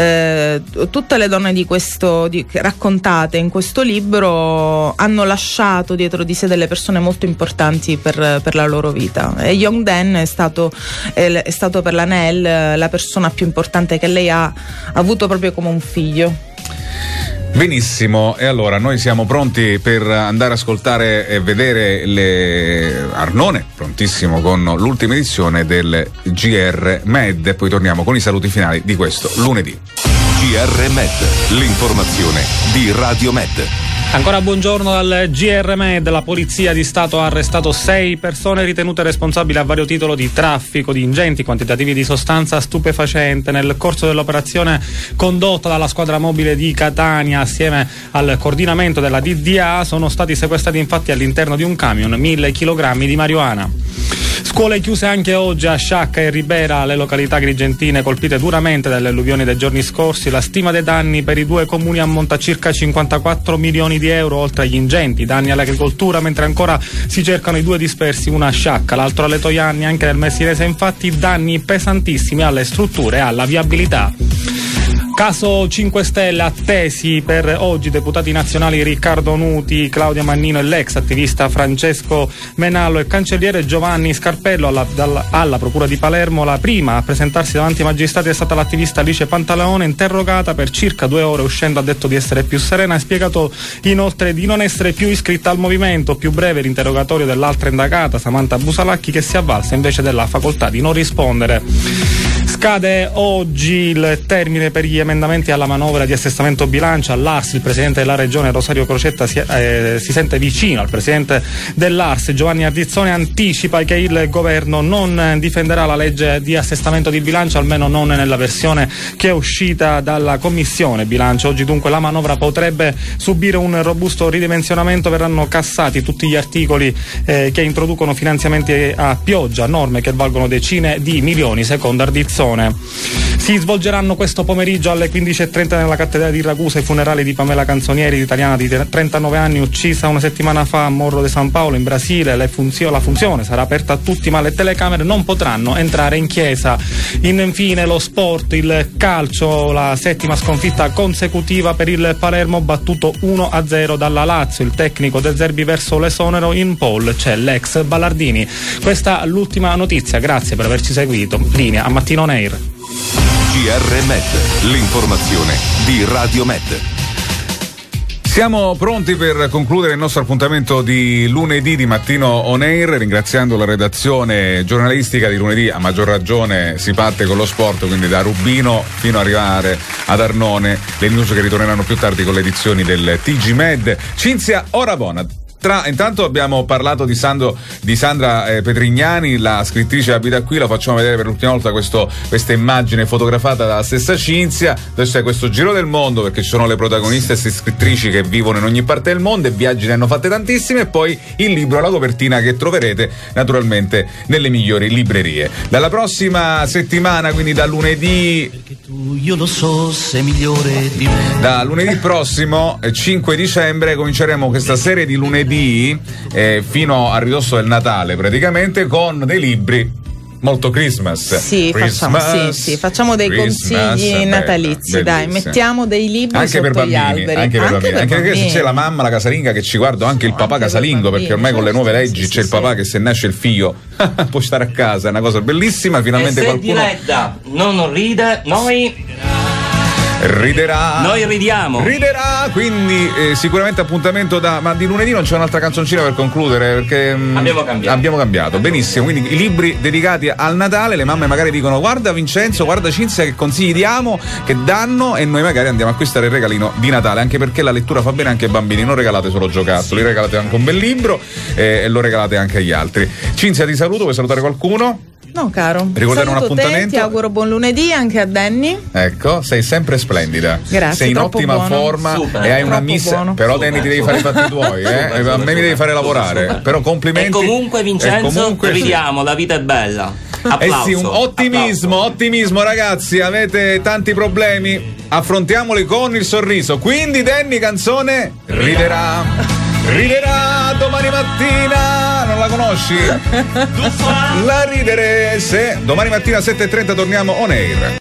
raccontate in questo libro hanno lasciato dietro di sé delle persone molto importanti per la loro vita, e Yong Den è stato per la Nel la persona più importante che lei ha avuto proprio come un figlio.
Benissimo, e allora noi siamo pronti per andare ad ascoltare e vedere Arnone, prontissimo con l'ultima edizione del GR Med, e poi torniamo con i saluti finali di questo lunedì.
GR Med, l'informazione di Radio Med.
Ancora buongiorno dal GR Med. La Polizia di Stato ha arrestato 6 persone ritenute responsabili a vario titolo di traffico di ingenti quantitativi di sostanza stupefacente. Nel corso dell'operazione condotta dalla squadra mobile di Catania assieme al coordinamento della DDA sono stati sequestrati infatti all'interno di un camion 1000 kg di marijuana. Scuole chiuse anche oggi a Sciacca e Ribera, le località agrigentine colpite duramente dalle alluvioni dei giorni scorsi. La stima dei danni per i 2 comuni ammonta a circa 54 milioni di euro, oltre agli ingenti danni all'agricoltura, mentre ancora si cercano i 2 dispersi, uno a Sciacca, l'altro a Letojanni. Anche nel Messinese infatti danni pesantissimi alle strutture e alla viabilità. Caso 5 Stelle, attesi per oggi deputati nazionali Riccardo Nuti, Claudia Mannino e l'ex attivista Francesco Menallo e cancelliere Giovanni Scarpello alla Procura di Palermo. La prima a presentarsi davanti ai magistrati è stata l'attivista Alice Pantaleone, interrogata per circa 2 ore. Uscendo ha detto di essere più serena e spiegato inoltre di non essere più iscritta al movimento. Più breve l'interrogatorio dell'altra indagata, Samantha Busalacchi, che si è avvalsa invece della facoltà di non rispondere. Scade oggi il termine per gli emendamenti alla manovra di assestamento bilancio. All'Ars il presidente della regione Rosario Crocetta si sente vicino al presidente dell'Ars Giovanni Ardizzone, anticipa che il governo non difenderà la legge di assestamento di bilancio, almeno non nella versione che è uscita dalla commissione bilancio. Oggi dunque la manovra potrebbe subire un robusto ridimensionamento, verranno cassati tutti gli articoli che introducono finanziamenti a pioggia, norme che valgono decine di milioni secondo Ardizzone. Si svolgeranno questo pomeriggio alle 15:30 nella cattedrale di Ragusa i funerali di Pamela Canzonieri, italiana di 39 anni, uccisa una settimana fa a Morro de San Paolo in Brasile. La funzione sarà aperta a tutti, ma le telecamere non potranno entrare in chiesa. Infine lo sport, il calcio, la 7ª sconfitta consecutiva per il Palermo, battuto 1-0 dalla Lazio. Il tecnico del Zerbi verso l'esonero, in pole c'è l'ex Ballardini. Questa l'ultima notizia, grazie per averci seguito. Linea a Mattino On Air.
GR Med, l'informazione di Radio Med.
Siamo pronti per concludere il nostro appuntamento di lunedì di Mattino On Air, ringraziando la redazione giornalistica di lunedì. A maggior ragione si parte con lo sport, quindi da Rubino fino ad arrivare ad Arnone, le news che ritorneranno più tardi con le edizioni del TG Med. Cinzia Orabona. Intanto abbiamo parlato di Sandra Petrignani, la scrittrice abita qui. Lo facciamo vedere per l'ultima volta questa immagine fotografata dalla stessa Cinzia. Adesso è questo giro del mondo, perché ci sono le protagoniste, queste scrittrici che vivono in ogni parte del mondo e viaggi ne hanno fatte tantissime, e poi il libro, la copertina, che troverete naturalmente nelle migliori librerie. Dalla prossima settimana, quindi da lunedì,
io lo so, sei migliore di me.
Da lunedì prossimo, 5 dicembre, cominceremo questa serie di lunedì fino a ridosso del Natale, praticamente, con dei libri molto Christmas.
Facciamo dei consigli natalizi, dai, mettiamo dei libri
anche
sotto
per bambini,
gli alberi.
Anche perché se c'è la mamma, la casalinga che ci guarda, anche il papà casalingo, perché ormai con le nuove leggi c'è il papà che se nasce il figlio può stare a casa, è una cosa bellissima. Finalmente
e se
qualcuno
Diletta non ride, noi
riderà.
Noi ridiamo.
Riderà, quindi sicuramente appuntamento ma di lunedì non c'è un'altra canzoncina per concludere, perché abbiamo cambiato. Benissimo, quindi i libri dedicati al Natale, le mamme magari dicono: guarda Vincenzo, guarda Cinzia che consigli diamo, che danno, e noi magari andiamo a acquistare il regalino di Natale, anche perché la lettura fa bene anche ai bambini, non regalate solo giocattoli, regalate anche un bel libro e lo regalate anche agli altri. Cinzia, ti saluto, vuoi salutare qualcuno?
No, caro.
Ricordare un appuntamento.
Ti auguro buon lunedì anche a Danny.
Ecco, sei sempre splendida.
Grazie.
Sei in ottima
buono.
forma.
Super.
E hai una missa.
Buono.
Però Danny ti devi fare i fatti tuoi, a me mi devi fare lavorare. Però complimenti.
E comunque Vincenzo, ridiamo, la vita è bella. Applauso.
Un ottimismo ragazzi, avete tanti problemi, affrontiamoli con il sorriso. Quindi Danny, canzone riderà domani mattina, non la conosci? La ridere se domani mattina 7:30 torniamo on air.